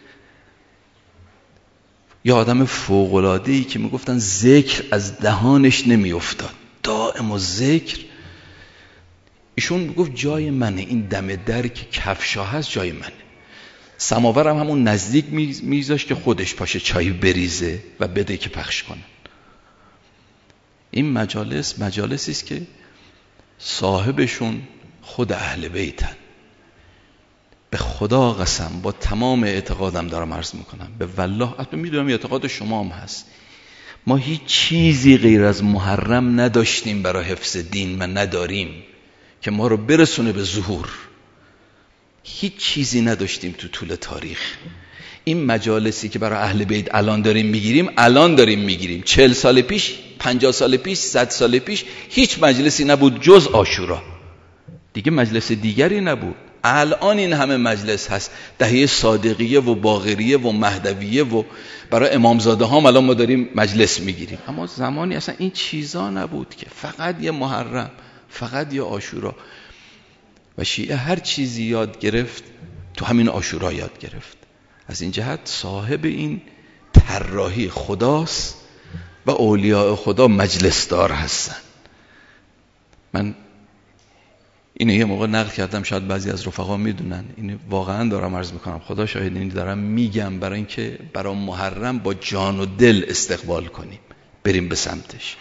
یا آدم فوق‌العاده‌ای که میگفتن ذکر از دهانش نمیافتاد، دائم و ذکر. ایشون میگفت جای منه، این دم در که کفشا هست جای منه. سماورم همون نزدیک میذاشت که خودش پاشه چای بریزه و بده که پخش کنه. این مجالس مجالسی است که صاحبشون خود اهل بیتن. به خدا قسم، با تمام اعتقادم دارم عرض میکنم، به والله، حتما میدونم اعتقاد شما هم هست، ما هیچ چیزی غیر از محرم نداشتیم برای حفظ دین و نداریم که ما رو برسونه به ظهور. هیچ چیزی نداشتیم تو طول تاریخ. این مجالسی که برای اهل بیت الان داریم میگیریم، الان داریم میگیریم. چهل سال پیش، پنجاه سال پیش، صد سال پیش هیچ مجلسی نبود جز عاشورا. دیگه مجلس دیگری نبود. الان این همه مجلس هست، دهه صادقیه و باقریه و مهدویه و برای امامزاده ها الان ما داریم مجلس میگیریم. اما زمانی اصلا این چیزا نبود که فقط یه محرم، فقط یه عاشورا. و شیعه هر چیزی یاد گرفت تو همین عاشورا یاد گرفت. از این جهت صاحب این طراحی خداست و اولیاء خدا مجلس دار هستن. من اینو یه موقع نقل کردم، شاید بعضی از رفقا میدونن، اینو واقعا دارم عرض میکنم، خدا شاهد، اینو دارم میگم برای اینکه برای محرم با جان و دل استقبال کنیم، بریم به سمتش.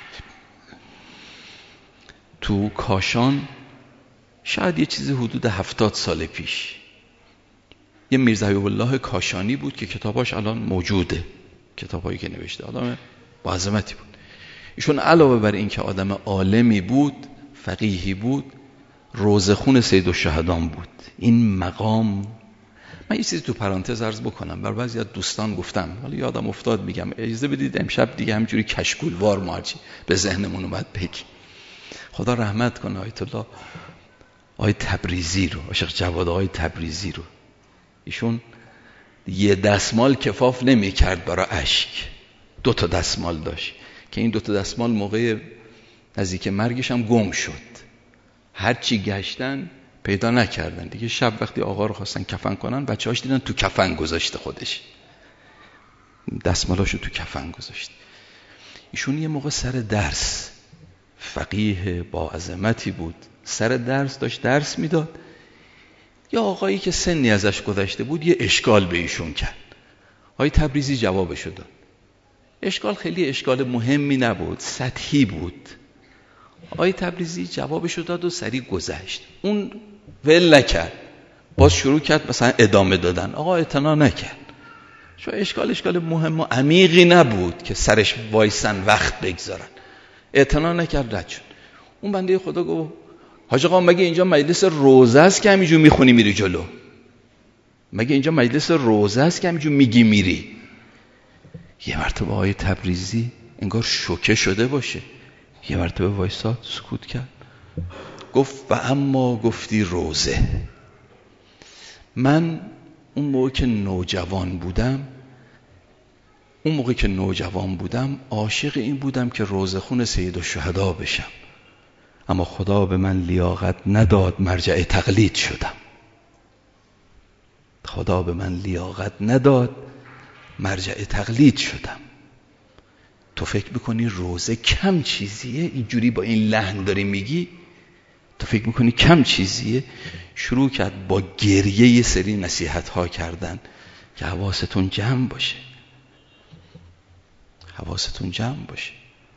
تو کاشان شاید یه چیزی حدود هفتاد سال پیش یه میرزا حبیب الله کاشانی بود که کتاباش الان موجوده، کتابایی که نوشته، آدم با عظمتی بود. ایشون علاوه بر این که آدم عالمی بود، فقیهی بود، روزخون سید الشهدان بود. این مقام، من یه چیزی تو پرانتز عرض بکنم، بر بعضی از دوستان گفتم، حالا یادم افتاد میگم، اجازه بدید امشب دیگه همینجوری کشکولوار ماچی به ذهنمون اومد بگیم. خدا رحمت کنه آیت الله آقای تبریزی رو، عاشق جواد آقای تبریزی رو. ایشون یه دستمال کفاف نمی کرد برای اشک، دو تا دستمال داشت که این دو تا دستمال موقع نزدیک مرگش هم گم شد. هرچی گشتن پیدا نکردن دیگه. شب وقتی آقا رو خواستن کفن کنن، بچه‌هاش دیدن تو کفن گذاشته، خودش دستمالاشو تو کفن گذاشت. ایشون یه موقع سر درس، فقیه با عظمتی بود، سر درس داشت درس میداد. یا آقایی که سنی ازش گذشته بود یه اشکال به ایشون کرد. آقای تبریزی جوابشو داد. اشکال خیلی اشکال مهمی نبود، سطحی بود. آقای تبریزی جوابشو داد و سریع گذشت. اون ول نکرد، باز شروع کرد مثلا ادامه دادن. آقا اعتنا نکرد، چون اشکال اشکال مهم و عمیقی نبود که سرش وایسن وقت بگذارن. اعتنا نکرد، رد شد. اون بنده خدا گفت حاج آقا مگه اینجا مجلس روزه است که همینجور میخونی میری جلو؟ مگه اینجا مجلس روزه است که همینجور میگی میری؟ یه مرتبه آقای تبریزی انگار شوکه شده باشه، یه مرتبه وایساد سکوت کرد، گفت و اما گفتی روزه. من اون موقع که نوجوان بودم اون موقع که نوجوان بودم عاشق این بودم که روزه خون سیدالشهدا بشم، اما خدا به من لیاقت نداد، مرجع تقلید شدم. خدا به من لیاقت نداد، مرجع تقلید شدم. تو فکر میکنی روزه کم چیزیه؟ اینجوری با این لحن داری میگی؟ تو فکر میکنی کم چیزیه؟ شروع کرد با گریه یه سری نصیحت ها کردن که حواستون جمع باشه، حواستون جمع باشه.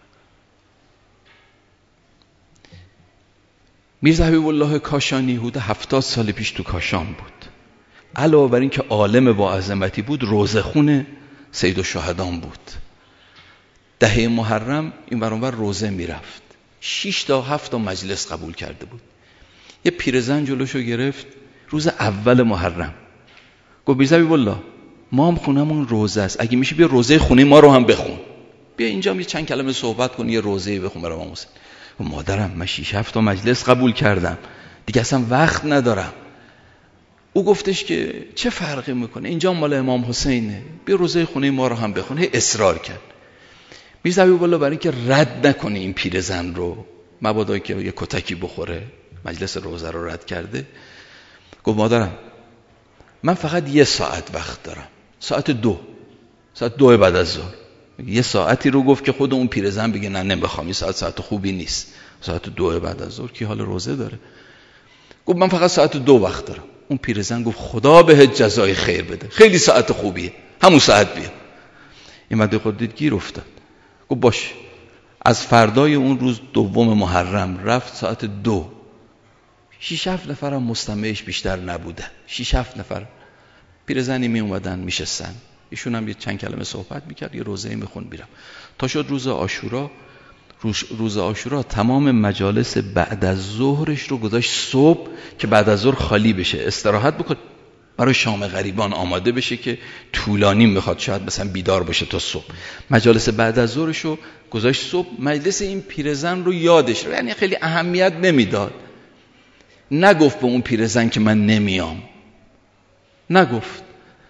میرزا حبیب الله کاشانی حدود هفتاد سال پیش تو کاشان بود. علاوه بر این که عالم با عظمتی بود، روزه خون سیدالشهدان بود. دهه محرم این برانور روزه میرفت، شش تا هفت تا مجلس قبول کرده بود. یه پیرزن جلوشو گرفت روز اول محرم، گفت میرزا حبیب الله ما هم خونمون روزه است، اگه میشه بیا روزه خونه ما رو هم بخون، بیا اینجا یه چند کلمه صحبت کن، یه روزه بخون برای امام حسین. مادرم من شش هفت تا مجلس قبول کردم، دیگه اصلا وقت ندارم. او گفتش که چه فرقی میکنه، اینجا مال امام حسینه، بیا روزه خونه ما رو هم بخون. هی اصرار کرد. میرزا حبیب الله برای اینکه رد نکنه این پیرزن رو، مبادا که یه کتکی بخوره، مجلس روزه رو رد کرده، گفت مادرم من فقط یه ساعت وقت دارم، ساعت دو ساعت دو بعد از ظهر. یه ساعتی رو گفت که خود اون پیرزن بگه نه نمیخوام، این ساعت ساعت خوبی نیست، ساعت دو بعد از ظهر کی حال روزه داره. گفت من فقط ساعت دو وقت دارم. اون پیرزن گفت خدا بهت جزای خیر بده، خیلی ساعت خوبیه، همون ساعت بیا. این مده خود دید گیر افتاد. گفت باش. از فردای اون روز دوم محرم رفت ساعت دو. شیش هفت نفر هم مستمعش بیشتر نبودن، شیش هفت نفر پیرزنی می اومدن میشستن، ایشون هم یه چند کلمه صحبت میکرد، یه روزه میخوند میرم. تا شد روز عاشورا. روز عاشورا تمام مجالس بعد از ظهرش رو گذاشت صبح که بعد از ظهر خالی بشه، استراحت بکن، برای شام غریبان آماده بشه که طولانی میخواد، شاید مثلا بیدار باشه تا صبح. مجالس بعد از ظهرش رو گذاشت صبح. مجلس این پیرزن رو یادش رو، یعنی خیلی اهمیت نمیداد. نگفت به اون پیرزن که من نمیام، نگفت.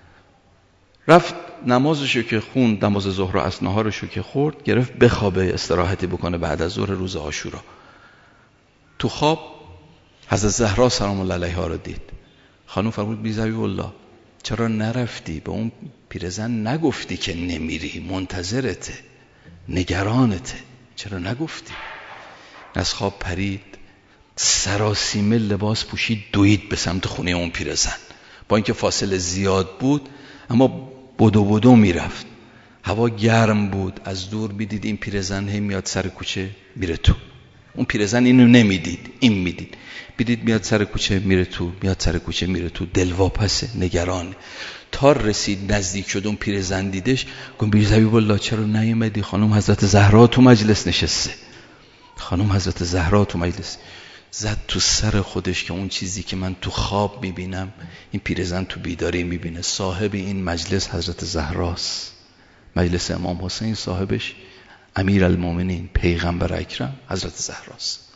رفت نمازشو که خوند، نماز ظهر و عصر، نهارشو که خورد، گرفت بخوابه، استراحتی بکنه بعد از ظهر روز عاشورا. تو خواب حضرت زهرا سلام الله علیها رو دید. خانم فرمود میرزا حبیب الله چرا نرفتی به اون پیرزن نگفتی که نمیری، منتظرته، نگرانته، چرا نگفتی؟ از خواب پرید، سراسیمه لباس پوشید، دوید به سمت خونه اون پیرزن. با اینکه فاصله زیاد بود اما بدو بدو میرفت. هوا گرم بود، از دور میدید این پیرزن هی میاد سر کوچه میره تو. اون پیرزن اینو نمیدید، این میدید. بیدید میاد سر کوچه میره تو، میاد سر کوچه میره تو، دلواپسه، نگرانه. تا رسید نزدیک شد، اون پیرزن دیدش، گفت میرزا حبیب الله چرا نیومدی؟ خانم حضرت زهرا تو مجلس نشسته، خانم حضرت زهرا تو مجلس. زد تو سر خودش که اون چیزی که من تو خواب میبینم این پیرزن تو بیداری میبینه. صاحب این مجلس حضرت زهراست، مجلس امام حسین صاحبش امیرالمومنین پیغمبر اکرم حضرت زهراست.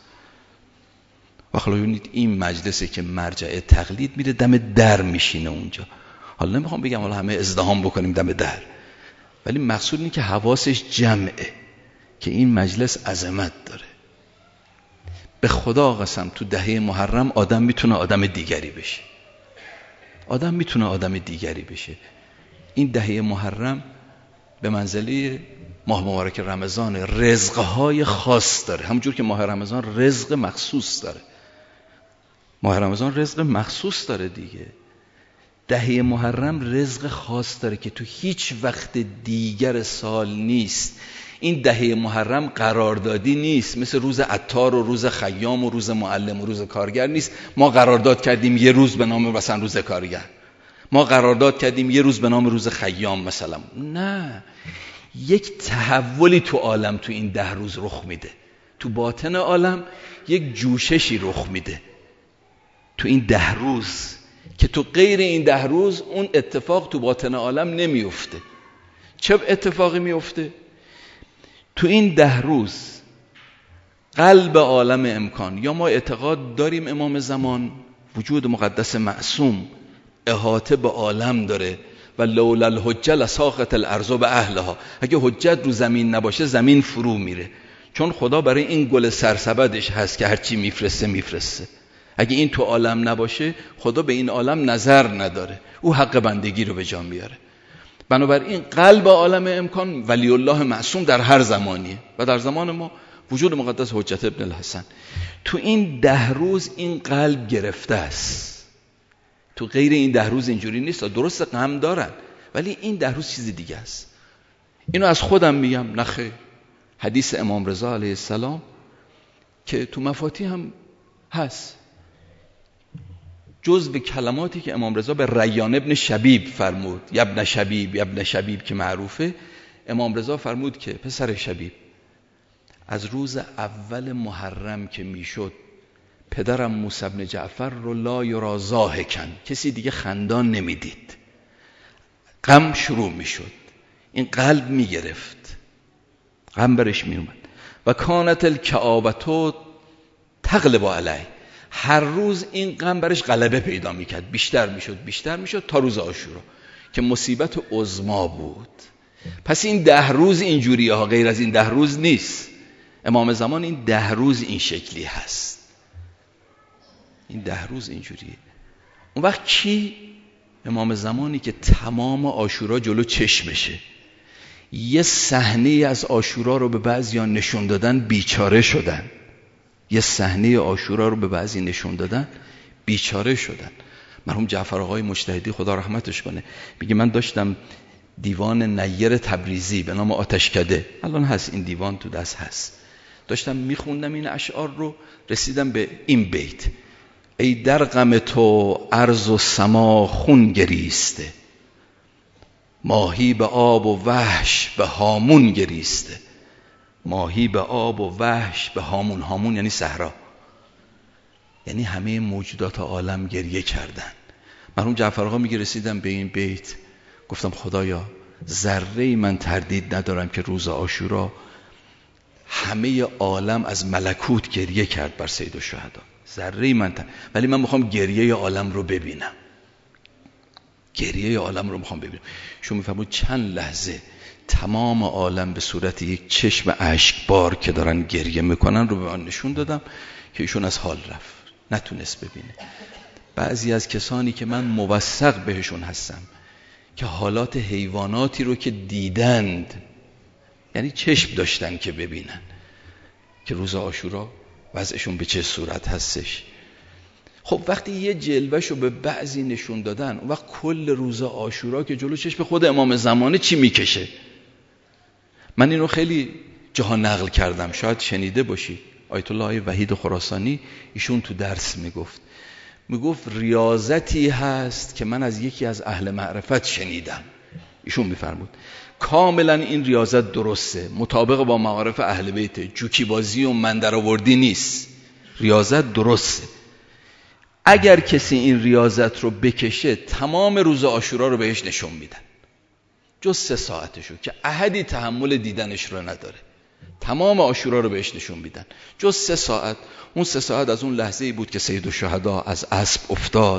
و خلاص این مجلسی که مرجع تقلید میره دم در میشینه اونجا. حالا نمیخوام بگم حالا همه ازدحام بکنیم دم در، ولی مقصود اینه که حواسش جمعه که این مجلس عظمت داره. به خدا قسم تو دهه محرم آدم میتونه آدم دیگری بشه، آدم میتونه آدم دیگری بشه. این دهه محرم به منزله ماه مبارک رمضان رزقهای خاص داره، همونجور که ماه رمضان رزق مخصوص داره. ماه رمضان رزق مخصوص داره دیگه. دهه محرم رزق خاص داره که تو هیچ وقت دیگر سال نیست. این دهه محرم قراردادی نیست، مثل روز عطار و روز خیام و روز معلم و روز کارگر نیست. ما قرارداد کردیم یه روز به نام مثلا روز کارگر، ما قرارداد کردیم یه روز به نام روز خیام مثلا. نه، یک تحولی تو عالم تو این ده روز رخ میده، تو باطن عالم یک جوششی رخ میده تو این ده روز که تو غیر این ده روز اون اتفاق تو باطن عالم نمیفته. چه اتفاقی میفته؟ تو این ده روز قلب عالم امکان، یا ما اعتقاد داریم امام زمان وجود مقدس معصوم احاطه به عالم داره و لولا الحجه لساقط الارض به اهلها، اگه حجت رو زمین نباشه زمین فرو میره، چون خدا برای این گل سرسبدش هست که هرچی میفرسته میفرسته. اگه این تو عالم نباشه خدا به این عالم نظر نداره، او حق بندگی رو به جا میاره. بنابراین قلب عالم امکان ولی الله معصوم در هر زمانیه و در زمان ما وجود مقدس حجت ابن الحسن. تو این ده روز این قلب گرفته است. تو غیر این ده روز اینجوری نیست. درست غم دارن ولی این ده روز چیز دیگه است. اینو از خودم میگم، نخه حدیث امام رضا علیه السلام که تو مفاتیح هم هست، جزء کلماتی که امام رضا به ریان ابن شبیب فرمود، یبن شبیب یبن شبیب که معروفه، امام رضا فرمود که پسر شبیب، از روز اول محرم که میشد پدرم موسی بن جعفر رو لا یرا ضاحکا، کسی دیگه خندان نمیدید، غم شروع میشد، این قلب میگرفت، غم برش میومد. و کانت الکآبة تغلب علیه، هر روز این غم برش غلبه پیدا میکرد، بیشتر میشد بیشتر میشد تا روز عاشورا که مصیبت عظما بود. پس این ده روز اینجوریه ها، غیر از این ده روز نیست. امام زمان این ده روز این شکلی هست، این ده روز اینجوریه. اون وقت کی؟ امام زمانی که تمام عاشورا جلو چشمشه. یه صحنه از عاشورا رو به بعضیا نشون دادن بیچاره شدن، یه صحنه عاشورا رو به بعضی نشون دادن بیچاره شدن. مرحوم جعفر آقای مجتهدی خدا رحمتش کنه میگه من داشتم دیوان نیر تبریزی به نام آتشکده، الان هست این دیوان تو دست هست، داشتم میخوندم این اشعار رو، رسیدم به این بیت: ای در غم تو ارض و سما خون گریسته، ماهی به آب و وحش به هامون گریسته. ماهی به آب و وحش به هامون، هامون یعنی صحرا، یعنی همه موجودات عالم گریه کردن. مرحوم جعفر آقا میگه رسیدم به این بیت گفتم خدایا ذره من تردید ندارم که روز عاشورا همه عالم از ملکوت گریه کرد بر سید الشهدا، ذره من تر... ولی من میخوام گریه عالم رو ببینم، گریه عالم رو میخوام ببینم. شما میفهمید چند لحظه تمام عالم به صورت یک چشم اشکبار که دارن گریه میکنن رو به من نشون دادم که ایشون از حال رفت، نتونست ببینه. بعضی از کسانی که من موثق بهشون هستم که حالات حیواناتی رو که دیدند، یعنی چشم داشتن که ببینن که روز عاشورا وضعشون به چه صورت هستش. خب وقتی یه جلوه‌شو به بعضی نشون دادن، اون وقت کل روز عاشورا که جلو چشم خود امام زمانه چی میکشه؟ من این رو خیلی جاها نقل کردم، شاید شنیده باشید. آیت الله وحید خراسانی ایشون تو درس میگفت میگفت ریاضتی هست که من از یکی از اهل معرفت شنیدم. ایشون میفرمود کاملا این ریاضت درسته، مطابق با معارف اهل بیت، جوکی بازی و من در آوردی نیست، ریاضت درسته. اگر کسی این ریاضت رو بکشه تمام روز عاشورا رو بهش نشون میدن، جز سه ساعتشو که احدی تحمل دیدنش رو نداره، تمام عاشورا رو بهش نشون میدن جز سه ساعت. اون سه ساعت از اون لحظه ای بود که سید الشهدا از اسب افتاد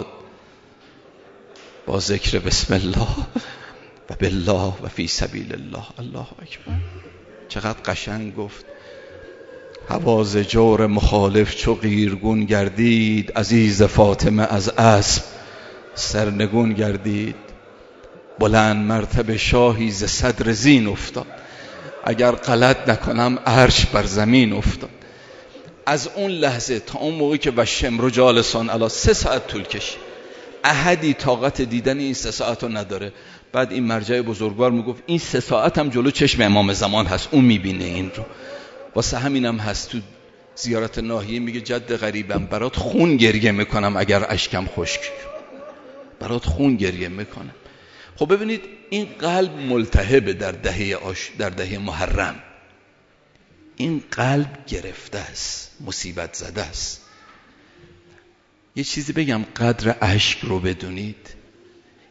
با ذکر بسم الله و بالله و فی سبیل الله، الله اکبر. چقدر قشنگ گفت: هواز جور مخالف چو قیرگون گردید، عزیز فاطمه از اسب سرنگون گردید. بلند مرتبه شاهی ز صدر زین افتاد، اگر غلط نکنم عرش بر زمین افتاد. از اون لحظه تا اون موقعی که و شمر جالسان علی سه ساعت طول کشید، احدی طاقت دیدن این سه ساعت رو نداره. بعد این مرجع بزرگوار میگفت این سه ساعت هم جلو چشم امام زمان هست، اون میبینه این رو. واسه همینم هست تو زیارت ناحیه میگه جد غریبم برات خون گریه میکنم اگر اشکم خشک برات خون گریه میکنم. خب ببینید این قلب ملتهبه در دهه آش... در دهه محرم، این قلب گرفته است، مصیبت زده است. یه چیزی بگم قدر اشک رو بدونید،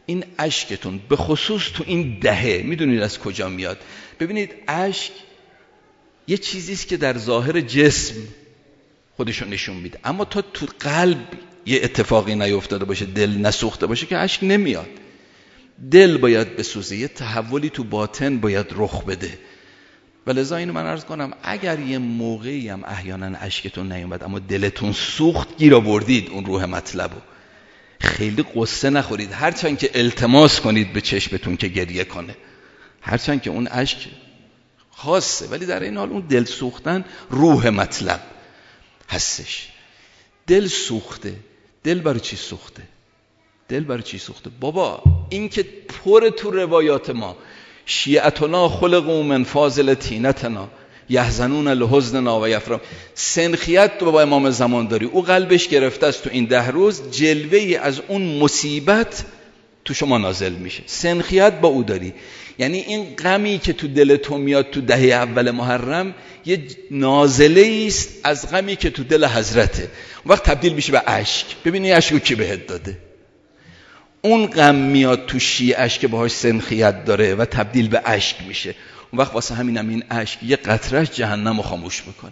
این اشکتون به خصوص تو این دهه میدونید از کجا میاد؟ ببینید اشک یه چیزیست که در ظاهر جسم خودشون نشون میده، اما تا تو قلب یه اتفاقی نیفتاده باشه، دل نسوخته باشه که اشک نمیاد. دل باید بسوزه، یه تحولی تو باطن باید رخ بده. و لذا اینو من عرض کنم اگر یه موقعی هم احیانا اشکتون نیومد اما دلتون سوخت، گیر آوردید اون روح مطلبو. خیلی قصه نخورید، هرچند که التماس کنید به چشمتون که گریه کنه، هرچند که اون اشک خاصه، ولی در این حال اون دل سوختن روح مطلب هستش. دل سوخته. دل برای چی سوخته؟ دل برای چی سوخته؟ بابا این که پر تو روایات ما، شیعتنا خلقوا من فاضل طینتنا یحزنون لحزننا و یفرحون. سنخیت تو با امام زمان داری، او قلبش گرفته است، تو این ده روز جلوه‌ای از اون مصیبت تو شما نازل میشه. سنخیت با او داری، یعنی این غمی که تو دل تو میاد تو دهه اول محرم یه نازله است از غمی که تو دل حضرته، اون وقت تبدیل میشه به اشک. ببینی اشکو کی بهت داده؟ اون غم میاد تو شیعش که باهاش سنخیت داره و تبدیل به اشک میشه. اون وقت واسه همینم این اشک یه قطرهش جهنم رو خاموش میکنه.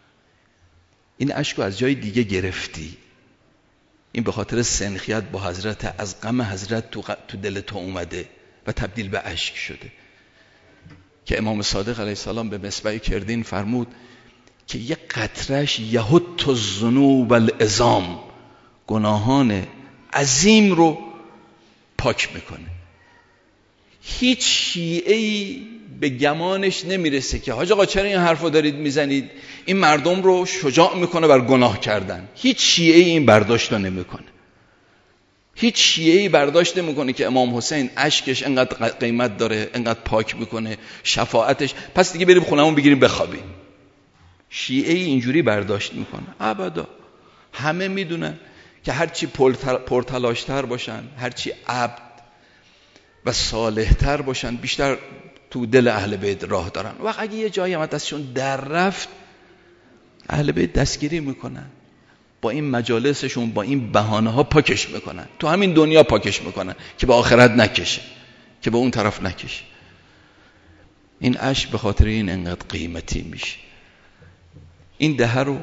این اشکو از جای دیگه گرفتی، این به خاطر سنخیت با حضرت، از غم حضرت تو, غ... تو دل تو اومده و تبدیل به اشک شده. که امام صادق علیه السلام به مصباح کردین فرمود که یه قطرهش یهت الذنوب العظام، گناهان عظیم رو پاک میکنه. هیچ شیعه‌ای به گمانش نمیرسه که حاج آقا چرا این حرفو دارید میزنید، این مردم رو شجاع میکنه بر گناه کردن. هیچ شیعه‌ای این برداشت رو نمیکنه. هیچ شیعه‌ای برداشت نمیکنه که امام حسین اشکش انقدر قیمت داره، انقدر پاک میکنه، شفاعتش، پس دیگه بریم خونمون بگیریم بخوابیم. شیعه‌ای اینجوری برداشت میکنه؟ ابدا. همه میدونن که هرچی پرتلاشتر باشن، هرچی عبد و صالحتر باشن، بیشتر تو دل اهل بیت راه دارن. وقت اگه یه جایی هم دستشون در رفت، اهل بیت دستگیری میکنن، با این مجالسشون، با این بهانه ها پاکش میکنن، تو همین دنیا پاکش میکنن که به آخرت نکشه، که به اون طرف نکشه. این اشک به خاطر این انقدر قیمتی میشه. این دهه رو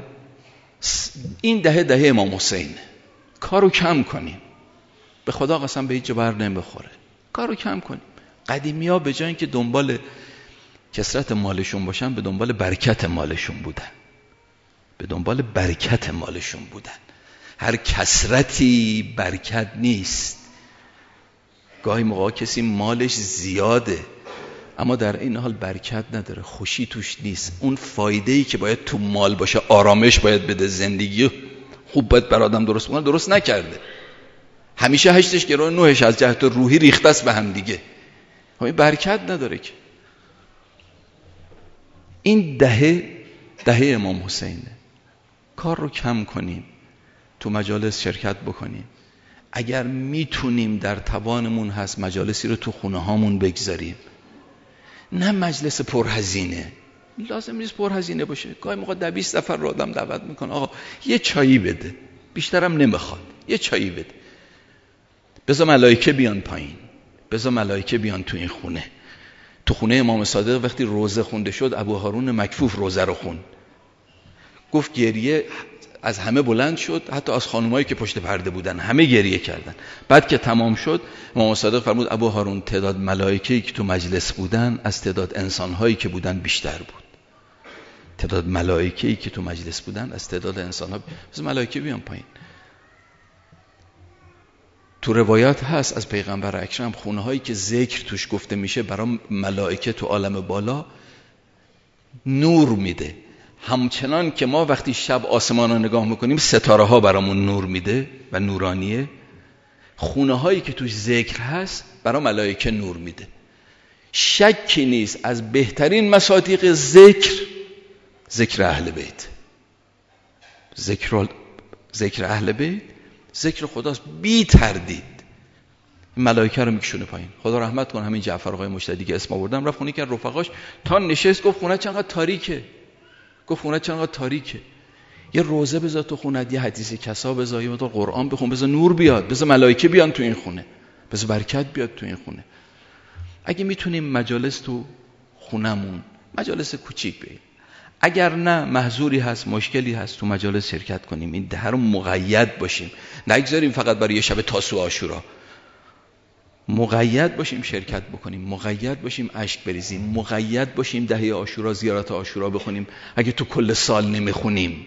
این دهه دهه امام حسینه. کارو کم کنیم، به خدا قسم به هیچ بر نمیخوره. کارو کم کنیم. قدیمی ها به جای اینکه دنبال کثرت مالشون باشن، به دنبال برکت مالشون بودن. به دنبال برکت مالشون بودن. هر کثرتی برکت نیست. گاهی موقع کسی مالش زیاده اما در این حال برکت نداره، خوشی توش نیست. اون فایده‌ای که باید تو مال باشه، آرامش باید بده، زندگی خوب باید بر آدم درست بکنه، درست نکرده. همیشه هشتش گرو نوهش از جهت روحی ریخته است به هم دیگه. این برکت نداره که. این دهه دهه امام حسینه. کار رو کم کنیم، تو مجالس شرکت بکنیم. اگر میتونیم، در توانمون هست، مجالسی رو تو خونه هامون بگذاریم. نه مجلس پرهزینه، لازم نیست پرهزینه باشه. گاهی موقع ده بیست نفر رو آدم دعوت میکنه، آقا یه چایی بده، بیشترم نمیخواد، یه چایی بده. بذار ملائکه بیان پایین، بذار ملائکه بیان تو این خونه. تو خونه امام صادق وقتی روزه خونده شد، ابو هارون مکفوف روزه رو خوند. گفت گریه از همه بلند شد، حتی از خانمایی که پشت پرده بودن همه گریه کردن. بعد که تمام شد، امام صادق فرمود ابو هارون، تعداد ملائکه‌ای که تو مجلس بودن از تعداد انسان‌هایی که بودن بیشتر بود. تعداد ملائکه‌ای که تو مجلس بودن از تعداد انسان‌ها. بس ملائکه بیان پایین. تو روایات هست از پیغمبر اکرم، خونه‌هایی که ذکر توش گفته میشه برای ملائکه تو عالم بالا نور میده. همچنان که ما وقتی شب آسمان رو نگاه میکنیم ستاره ها برامون نور میده و نورانیه، خونه هایی که توش ذکر هست برای ملائکه نور میده. شکی نیست از بهترین مصادیق ذکر ذکر اهل بیت. ذکر ذکر اهل بیت ذکر خداست بی تردید. ملائکه رو میکشونه پایین. خدا رحمت کنه همین جعفر آقای مجتدی که اسم آوردم، رفت خونه که رفقاش تا نشست گفت خونه چقدر تاریکه. گفت خونه چقدر تاریکه. یه روزه بذار تو خونه، یه حدیث کسا بذار، یه مقدار قرآن بخون، بذار نور بیاد، بذار ملائکه بیان تو این خونه. بس برکت بیاد تو این خونه. اگه میتونیم مجالس تو خونمون، مجالس کوچیک بگیم، اگر نه محضوری هست، مشکلی هست، تو مجالس شرکت کنیم. این ده رو مقید باشیم، نگذاریم فقط برای یه شب تاسوعا عاشورا. مقید باشیم شرکت بکنیم، مقید باشیم اشک بریزیم، مقید باشیم دهه عاشورا زیارت عاشورا بخونیم. اگه تو کل سال نمیخونیم،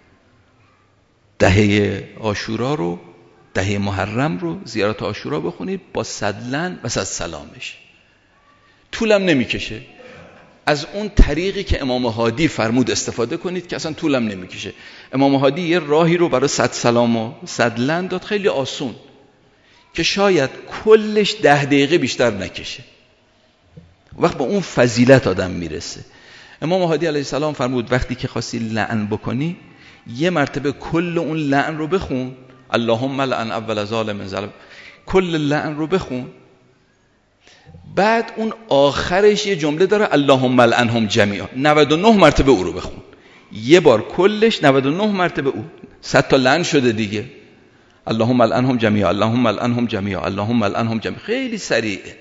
دهه عاشورا رو، دهه محرم رو زیارت عاشورا بخونید با صدلن و صد سلامش. طولم نمیکشه. از اون طریقی که امام هادی فرمود استفاده کنید که اصلا طولم نمیکشه. امام هادی یه راهی رو برای صد سلام و صدلن داد، خیلی آسون، که شاید کلش ده دقیقه بیشتر نکشه. وقت با اون فضیلت آدم میرسه. امام هادی علیه السلام فرمود وقتی که خواستی لعن بکنی، یه مرتبه کل اون لعن رو بخون، اللهم لعن اول ظالم ظلم، کل لعن رو بخون. بعد اون آخرش یه جمله داره اللهم لعنهم جمیعا، نود و نه مرتبه او رو بخون. یه بار کلش نود و نه مرتبه او، صد تا لعن شده دیگه. اللهم لعنهم جمیعا، اللهم لعنهم جمیعا، اللهم لعنهم جمیعا. خیلی سریعه.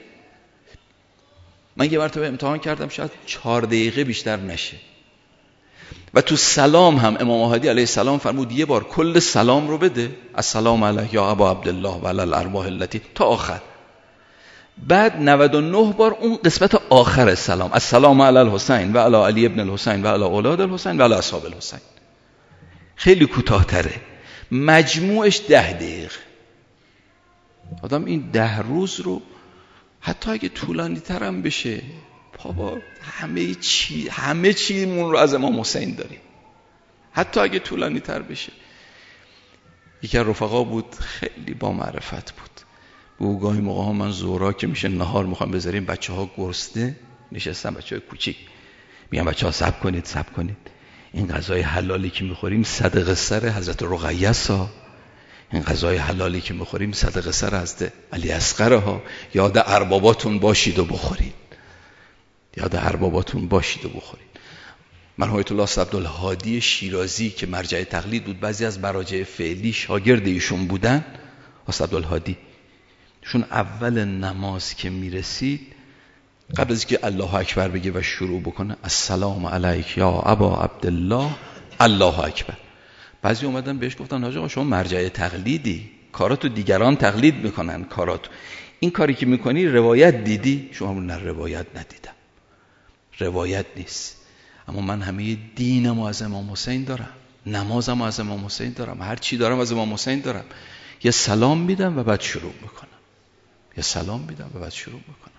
من یه مرتبه امتحان کردم، شاید چهار دقیقه بیشتر نشه. و تو سلام هم امام هادی علیه السلام فرمود یه بار کل سلام رو بده، السلام علیک یا ابا عبدالله و علی الارواح التی، تا آخر. بعد نود و نه بار اون قسمت آخر سلام، السلام علی الحسین و علی علی ابن الحسین و علی اولاد الحسین و علی اصحاب الحسین. خیلی کوتاه‌تره، مجموعش ده دقیقه. آدم این ده روز رو حتی اگه طولانی ترم بشه، بابا همه چی همه چیمون رو از امام حسین داریم، حتی اگه طولانی تر بشه. یکی از رفقا بود، خیلی با معرفت بود. او گاهی موقع ها من ظهرا که میشه نهار میخوام بذاریم، بچه ها گرسنه نشستن، بچه های کوچیک، میگن بچه ها صبر کنید صبر کنید، این غذای حلالی که میخوریم صدقه سر حضرت رقیه ها، این غذای حلالی که میخوریم صدقه سر حضرت علی اصغر ها، یاد ارباباتون باشید و بخورید، یاد ارباباتون باشید و بخورید. مرحوم آیت الله عبدالهادی شیرازی که مرجع تقلید بود، بعضی از مراجع فعلی شاگرد ایشون بودن. استاد عبدالهادی شون اول نماز که میرسید، قبل از که الله اکبر بگه و شروع بکنه، السلام علیک یا ابا عبدالله الله اکبر. بعضی اومدن بهش گفتن حاج آقا شما مرجع تقلیدی، کاراتو دیگران تقلید میکنن، کاراتو این کاری که میکنی روایت دیدی؟ شما نه روایت ندیدم، روایت نیست، اما من همه دینمو از امام حسین دارم، نمازمو از امام حسین دارم، هر چی دارم از امام حسین دارم. یه سلام میدم و بعد شروع میکنم، یه سلام میدم و بعد شروع میکنم.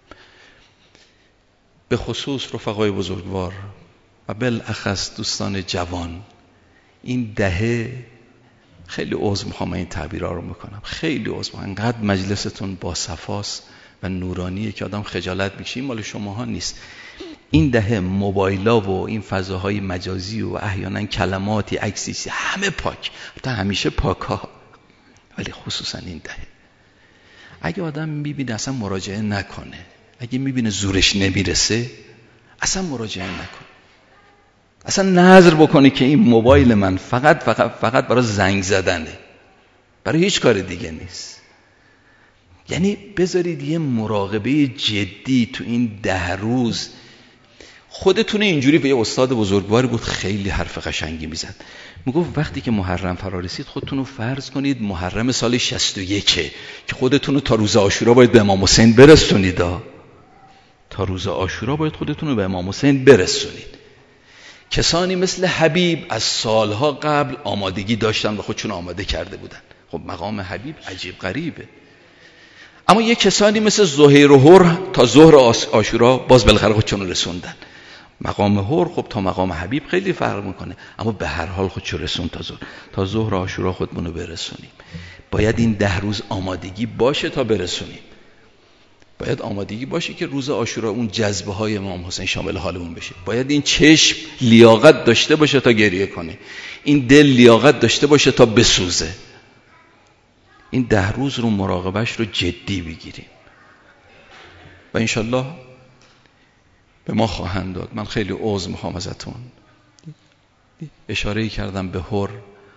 به خصوص رفقای بزرگوار و بالاخص دوستان جوان، این دهه خیلی عذر میخوام این تعبیرها رو میکنم، خیلی عذر میخوام، انقدر مجلستون با صفاست و نورانیه که آدم خجالت میکشه، این مال شماها نیست. این دهه موبایلا و این فضاهای مجازی و احیانا کلماتی عکسی همه پاک، تا همیشه پاک ها، ولی خصوصا این دهه اگه آدم میبینه اصلا مراجعه نکنه، اگه میبینه زورش نمیرسه اصلا مراجعه نکنه، اصلا نظر بکنه که این موبایل من فقط فقط فقط برای زنگ زدنه، برای هیچ کار دیگه نیست. یعنی بذارید یه مراقبه جدی تو این ده روز خودتونه. اینجوری به یه استاد بزرگواری بود، خیلی حرف قشنگی میزد، میگفت وقتی که محرم فرا رسید خودتون رو فرض کنید محرم سال شصت و یک که خودتون رو تا روز عاشورا باید به امام حسین برسونید، تا روز عاشورا باید خودتون رو به امام حسین برسونید. کسانی مثل حبیب از سالها قبل آمادگی داشتن و خودشون آماده کرده بودن. خب مقام حبیب عجیب غریبه. اما یه کسانی مثل زهیر و هر تا ظهر عاشورا باز بالاخره خودشون رو رسوندن. مقام هر خب تا مقام حبیب خیلی فرق میکنه، اما به هر حال خودشو رسون تا ظهر تا ظهر عاشورا خودمون رو برسونیم. باید این ده روز آمادگی باشه تا برسونیم. باید آمادگی باشه که روز عاشورا اون جذبه های امام حسین شامل حالمون بشه. باید این چشم لیاقت داشته باشه تا گریه کنه، این دل لیاقت داشته باشه تا بسوزه. این ده روز رو مراقبهش رو جدی بگیریم و انشالله به ما خواهند داد. من خیلی عذر میخوام ازتون. اشاره کردم به هر،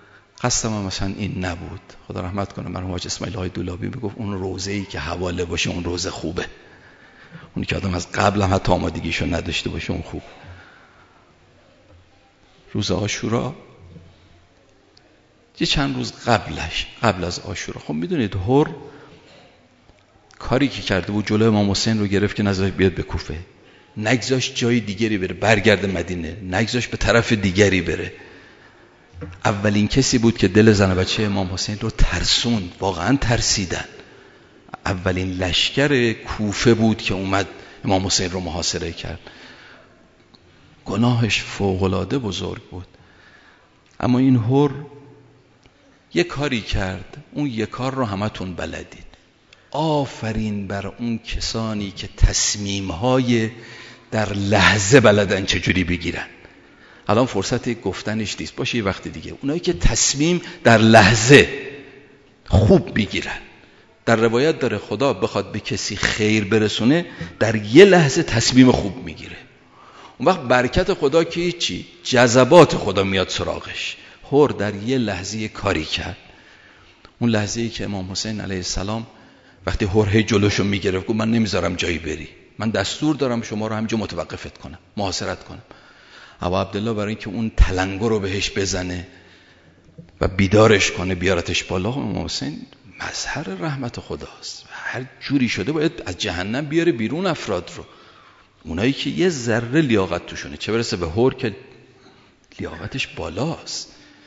قصدم هم مثلا این نبود. خدا رحمت کنه مرحوم حاج اسماعیل های دولابی میگفت اون روزه‌ای که حواله باشه اون روزه خوبه. اونی که آدم از قبل هم حتی آمادگیشو نداشته باشه اون خوب. روز عاشورا یه چند روز قبلش، قبل از عاشورا، خب میدونید هر کاری که کرده بود جلوی امام حسین رو گرفت که نذاشت بیاد به کوفه، نگذاشت جای دیگری بره، برگرده مدینه، نگذاشت به طرف دیگری بره. اولین کسی بود که دل زن و بچه امام حسین رو ترسوند، واقعا ترسیدن. اولین لشکر کوفه بود که اومد امام حسین رو محاصره کرد. گناهش فوق‌العاده بزرگ بود. اما این هر یک کاری کرد، اون یک کار رو همتون بلدید. آفرین بر اون کسانی که تصمیم‌های در لحظه بلدن چجوری بگیرن. الان فرصت گفتنش نیست، باشه یه وقت دیگه. اونایی که تصمیم در لحظه خوب بگیرن. در روایت داره خدا بخواد به کسی خیر برسونه در یه لحظه تصمیم خوب میگیره. اون وقت برکت خدا که چی؟ جذبات خدا میاد سراغش. هر در یه لحظه کاری کرد. اون لحظه‌ای که امام حسین علیه السلام وقتی هر جلوشو میگرفت گفت من نمیذارم جایی بری، من دستور دارم شما رو همینجا متوقفت کنم، محاصرت کنم. ابا عبدالله برای اینکه اون تلنگر رو بهش بزنه و بیدارش کنه بیارتش بالا، امام حسین مظهر رحمت خداست. هر جوری شده باید از جهنم بیاره بیرون افراد رو، اونایی که یه ذره لیاقت توشونه، چه برسه به هر که لیاقتش بالاست.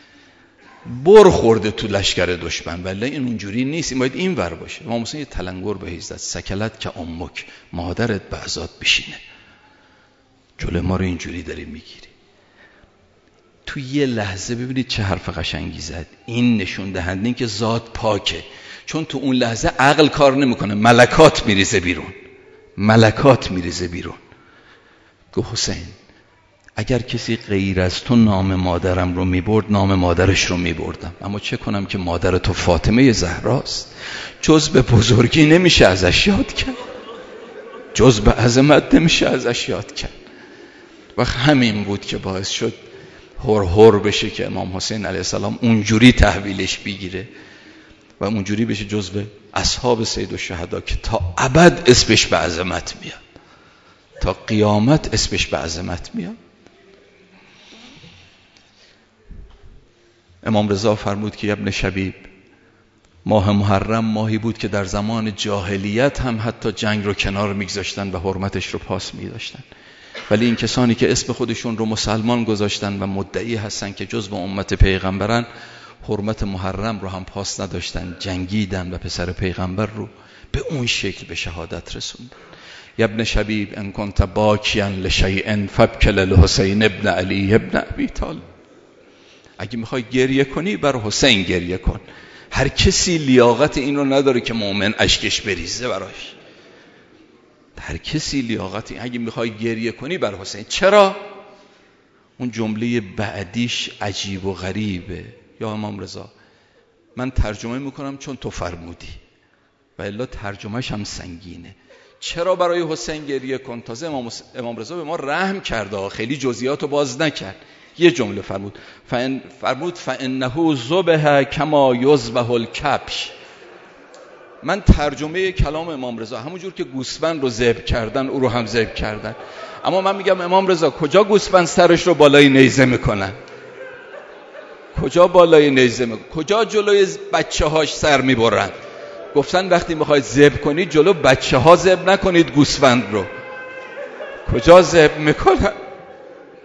بر خورده تو لشکر دشمن، ولی این اونجوری نیست، این باید این ور باشه. امام حسین یه تلنگر بهش زد، سکلت که امک، مادرت به عزات بشینه، جلوی ما رو اینجوری داری میگیری. تو یه لحظه ببینید چه حرف قشنگی زد. این نشون دهنده این که ذات پاکه، چون تو اون لحظه عقل کار نمیکنه، ملکات میریزه بیرون، ملکات میریزه بیرون. گفت حسین اگر کسی غیر از تو نام مادرم رو میبرد نام مادرش رو میبردم، اما چه کنم که مادر تو فاطمه زهراست، جز به بزرگی نمیشه ازش یاد کرد، جز به عظمت نمیشه ازش یاد کرد. و همین بود که باعث شد هر هر بشه که امام حسین علیه السلام اونجوری تحویلش بگیره و اونجوری بشه جزو اصحاب سید الشهدا که تا ابد اسمش به عظمت میاد، تا قیامت اسمش به عظمت میاد. امام رضا فرمود که ابن شبیب، ماه محرم ماهی بود که در زمان جاهلیت هم حتی جنگ رو کنار میگذاشتن و حرمتش رو پاس میداشتن، ولی این کسانی که اسم خودشون رو مسلمان گذاشتن و مدعی هستن که جزو امت پیغمبرن، حرمت محرم رو هم پاس نداشتن، جنگیدن و پسر پیغمبر رو به اون شکل به شهادت رسوندن. ابن شبیب ان کنت باکیا لشیء فابکی للحسین ابن علی ابن ابی طالب. اگه میخوای گریه کنی بر حسین گریه کن. هر کسی لیاقت این رو نداره که مؤمن اشکش بریزه براش. هر کسی لیاقت این، اگه میخوای گریه کنی بر حسین. چرا؟ اون جمله بعدیش عجیب و غریبه. یا امام رضا من ترجمه میکنم چون تو فرمودی و الا ترجمهش هم سنگینه. چرا برای حسین گریه کن؟ تازه امام, امام رضا به ما رحم کرده، خیلی جزئیاتو باز نکرد. یه جمله فرمود، فان فرمود فانه ذبح کما یذبح الکبش. من ترجمه کلام امام رضا همونجور که گوسفند رو ذبح کردن او رو هم ذبح کردن، اما من میگم امام رضا کجا گوسفند سرش رو بالای نیزه میکنن؟ کجا بالای نیزه میکنن؟ کجا جلوی بچه هاش سر میبرن؟ گفتن وقتی میخواید ذبح کنید جلو بچه ها ذبح نکنید گوسفند رو. کجا ذبح میکنن؟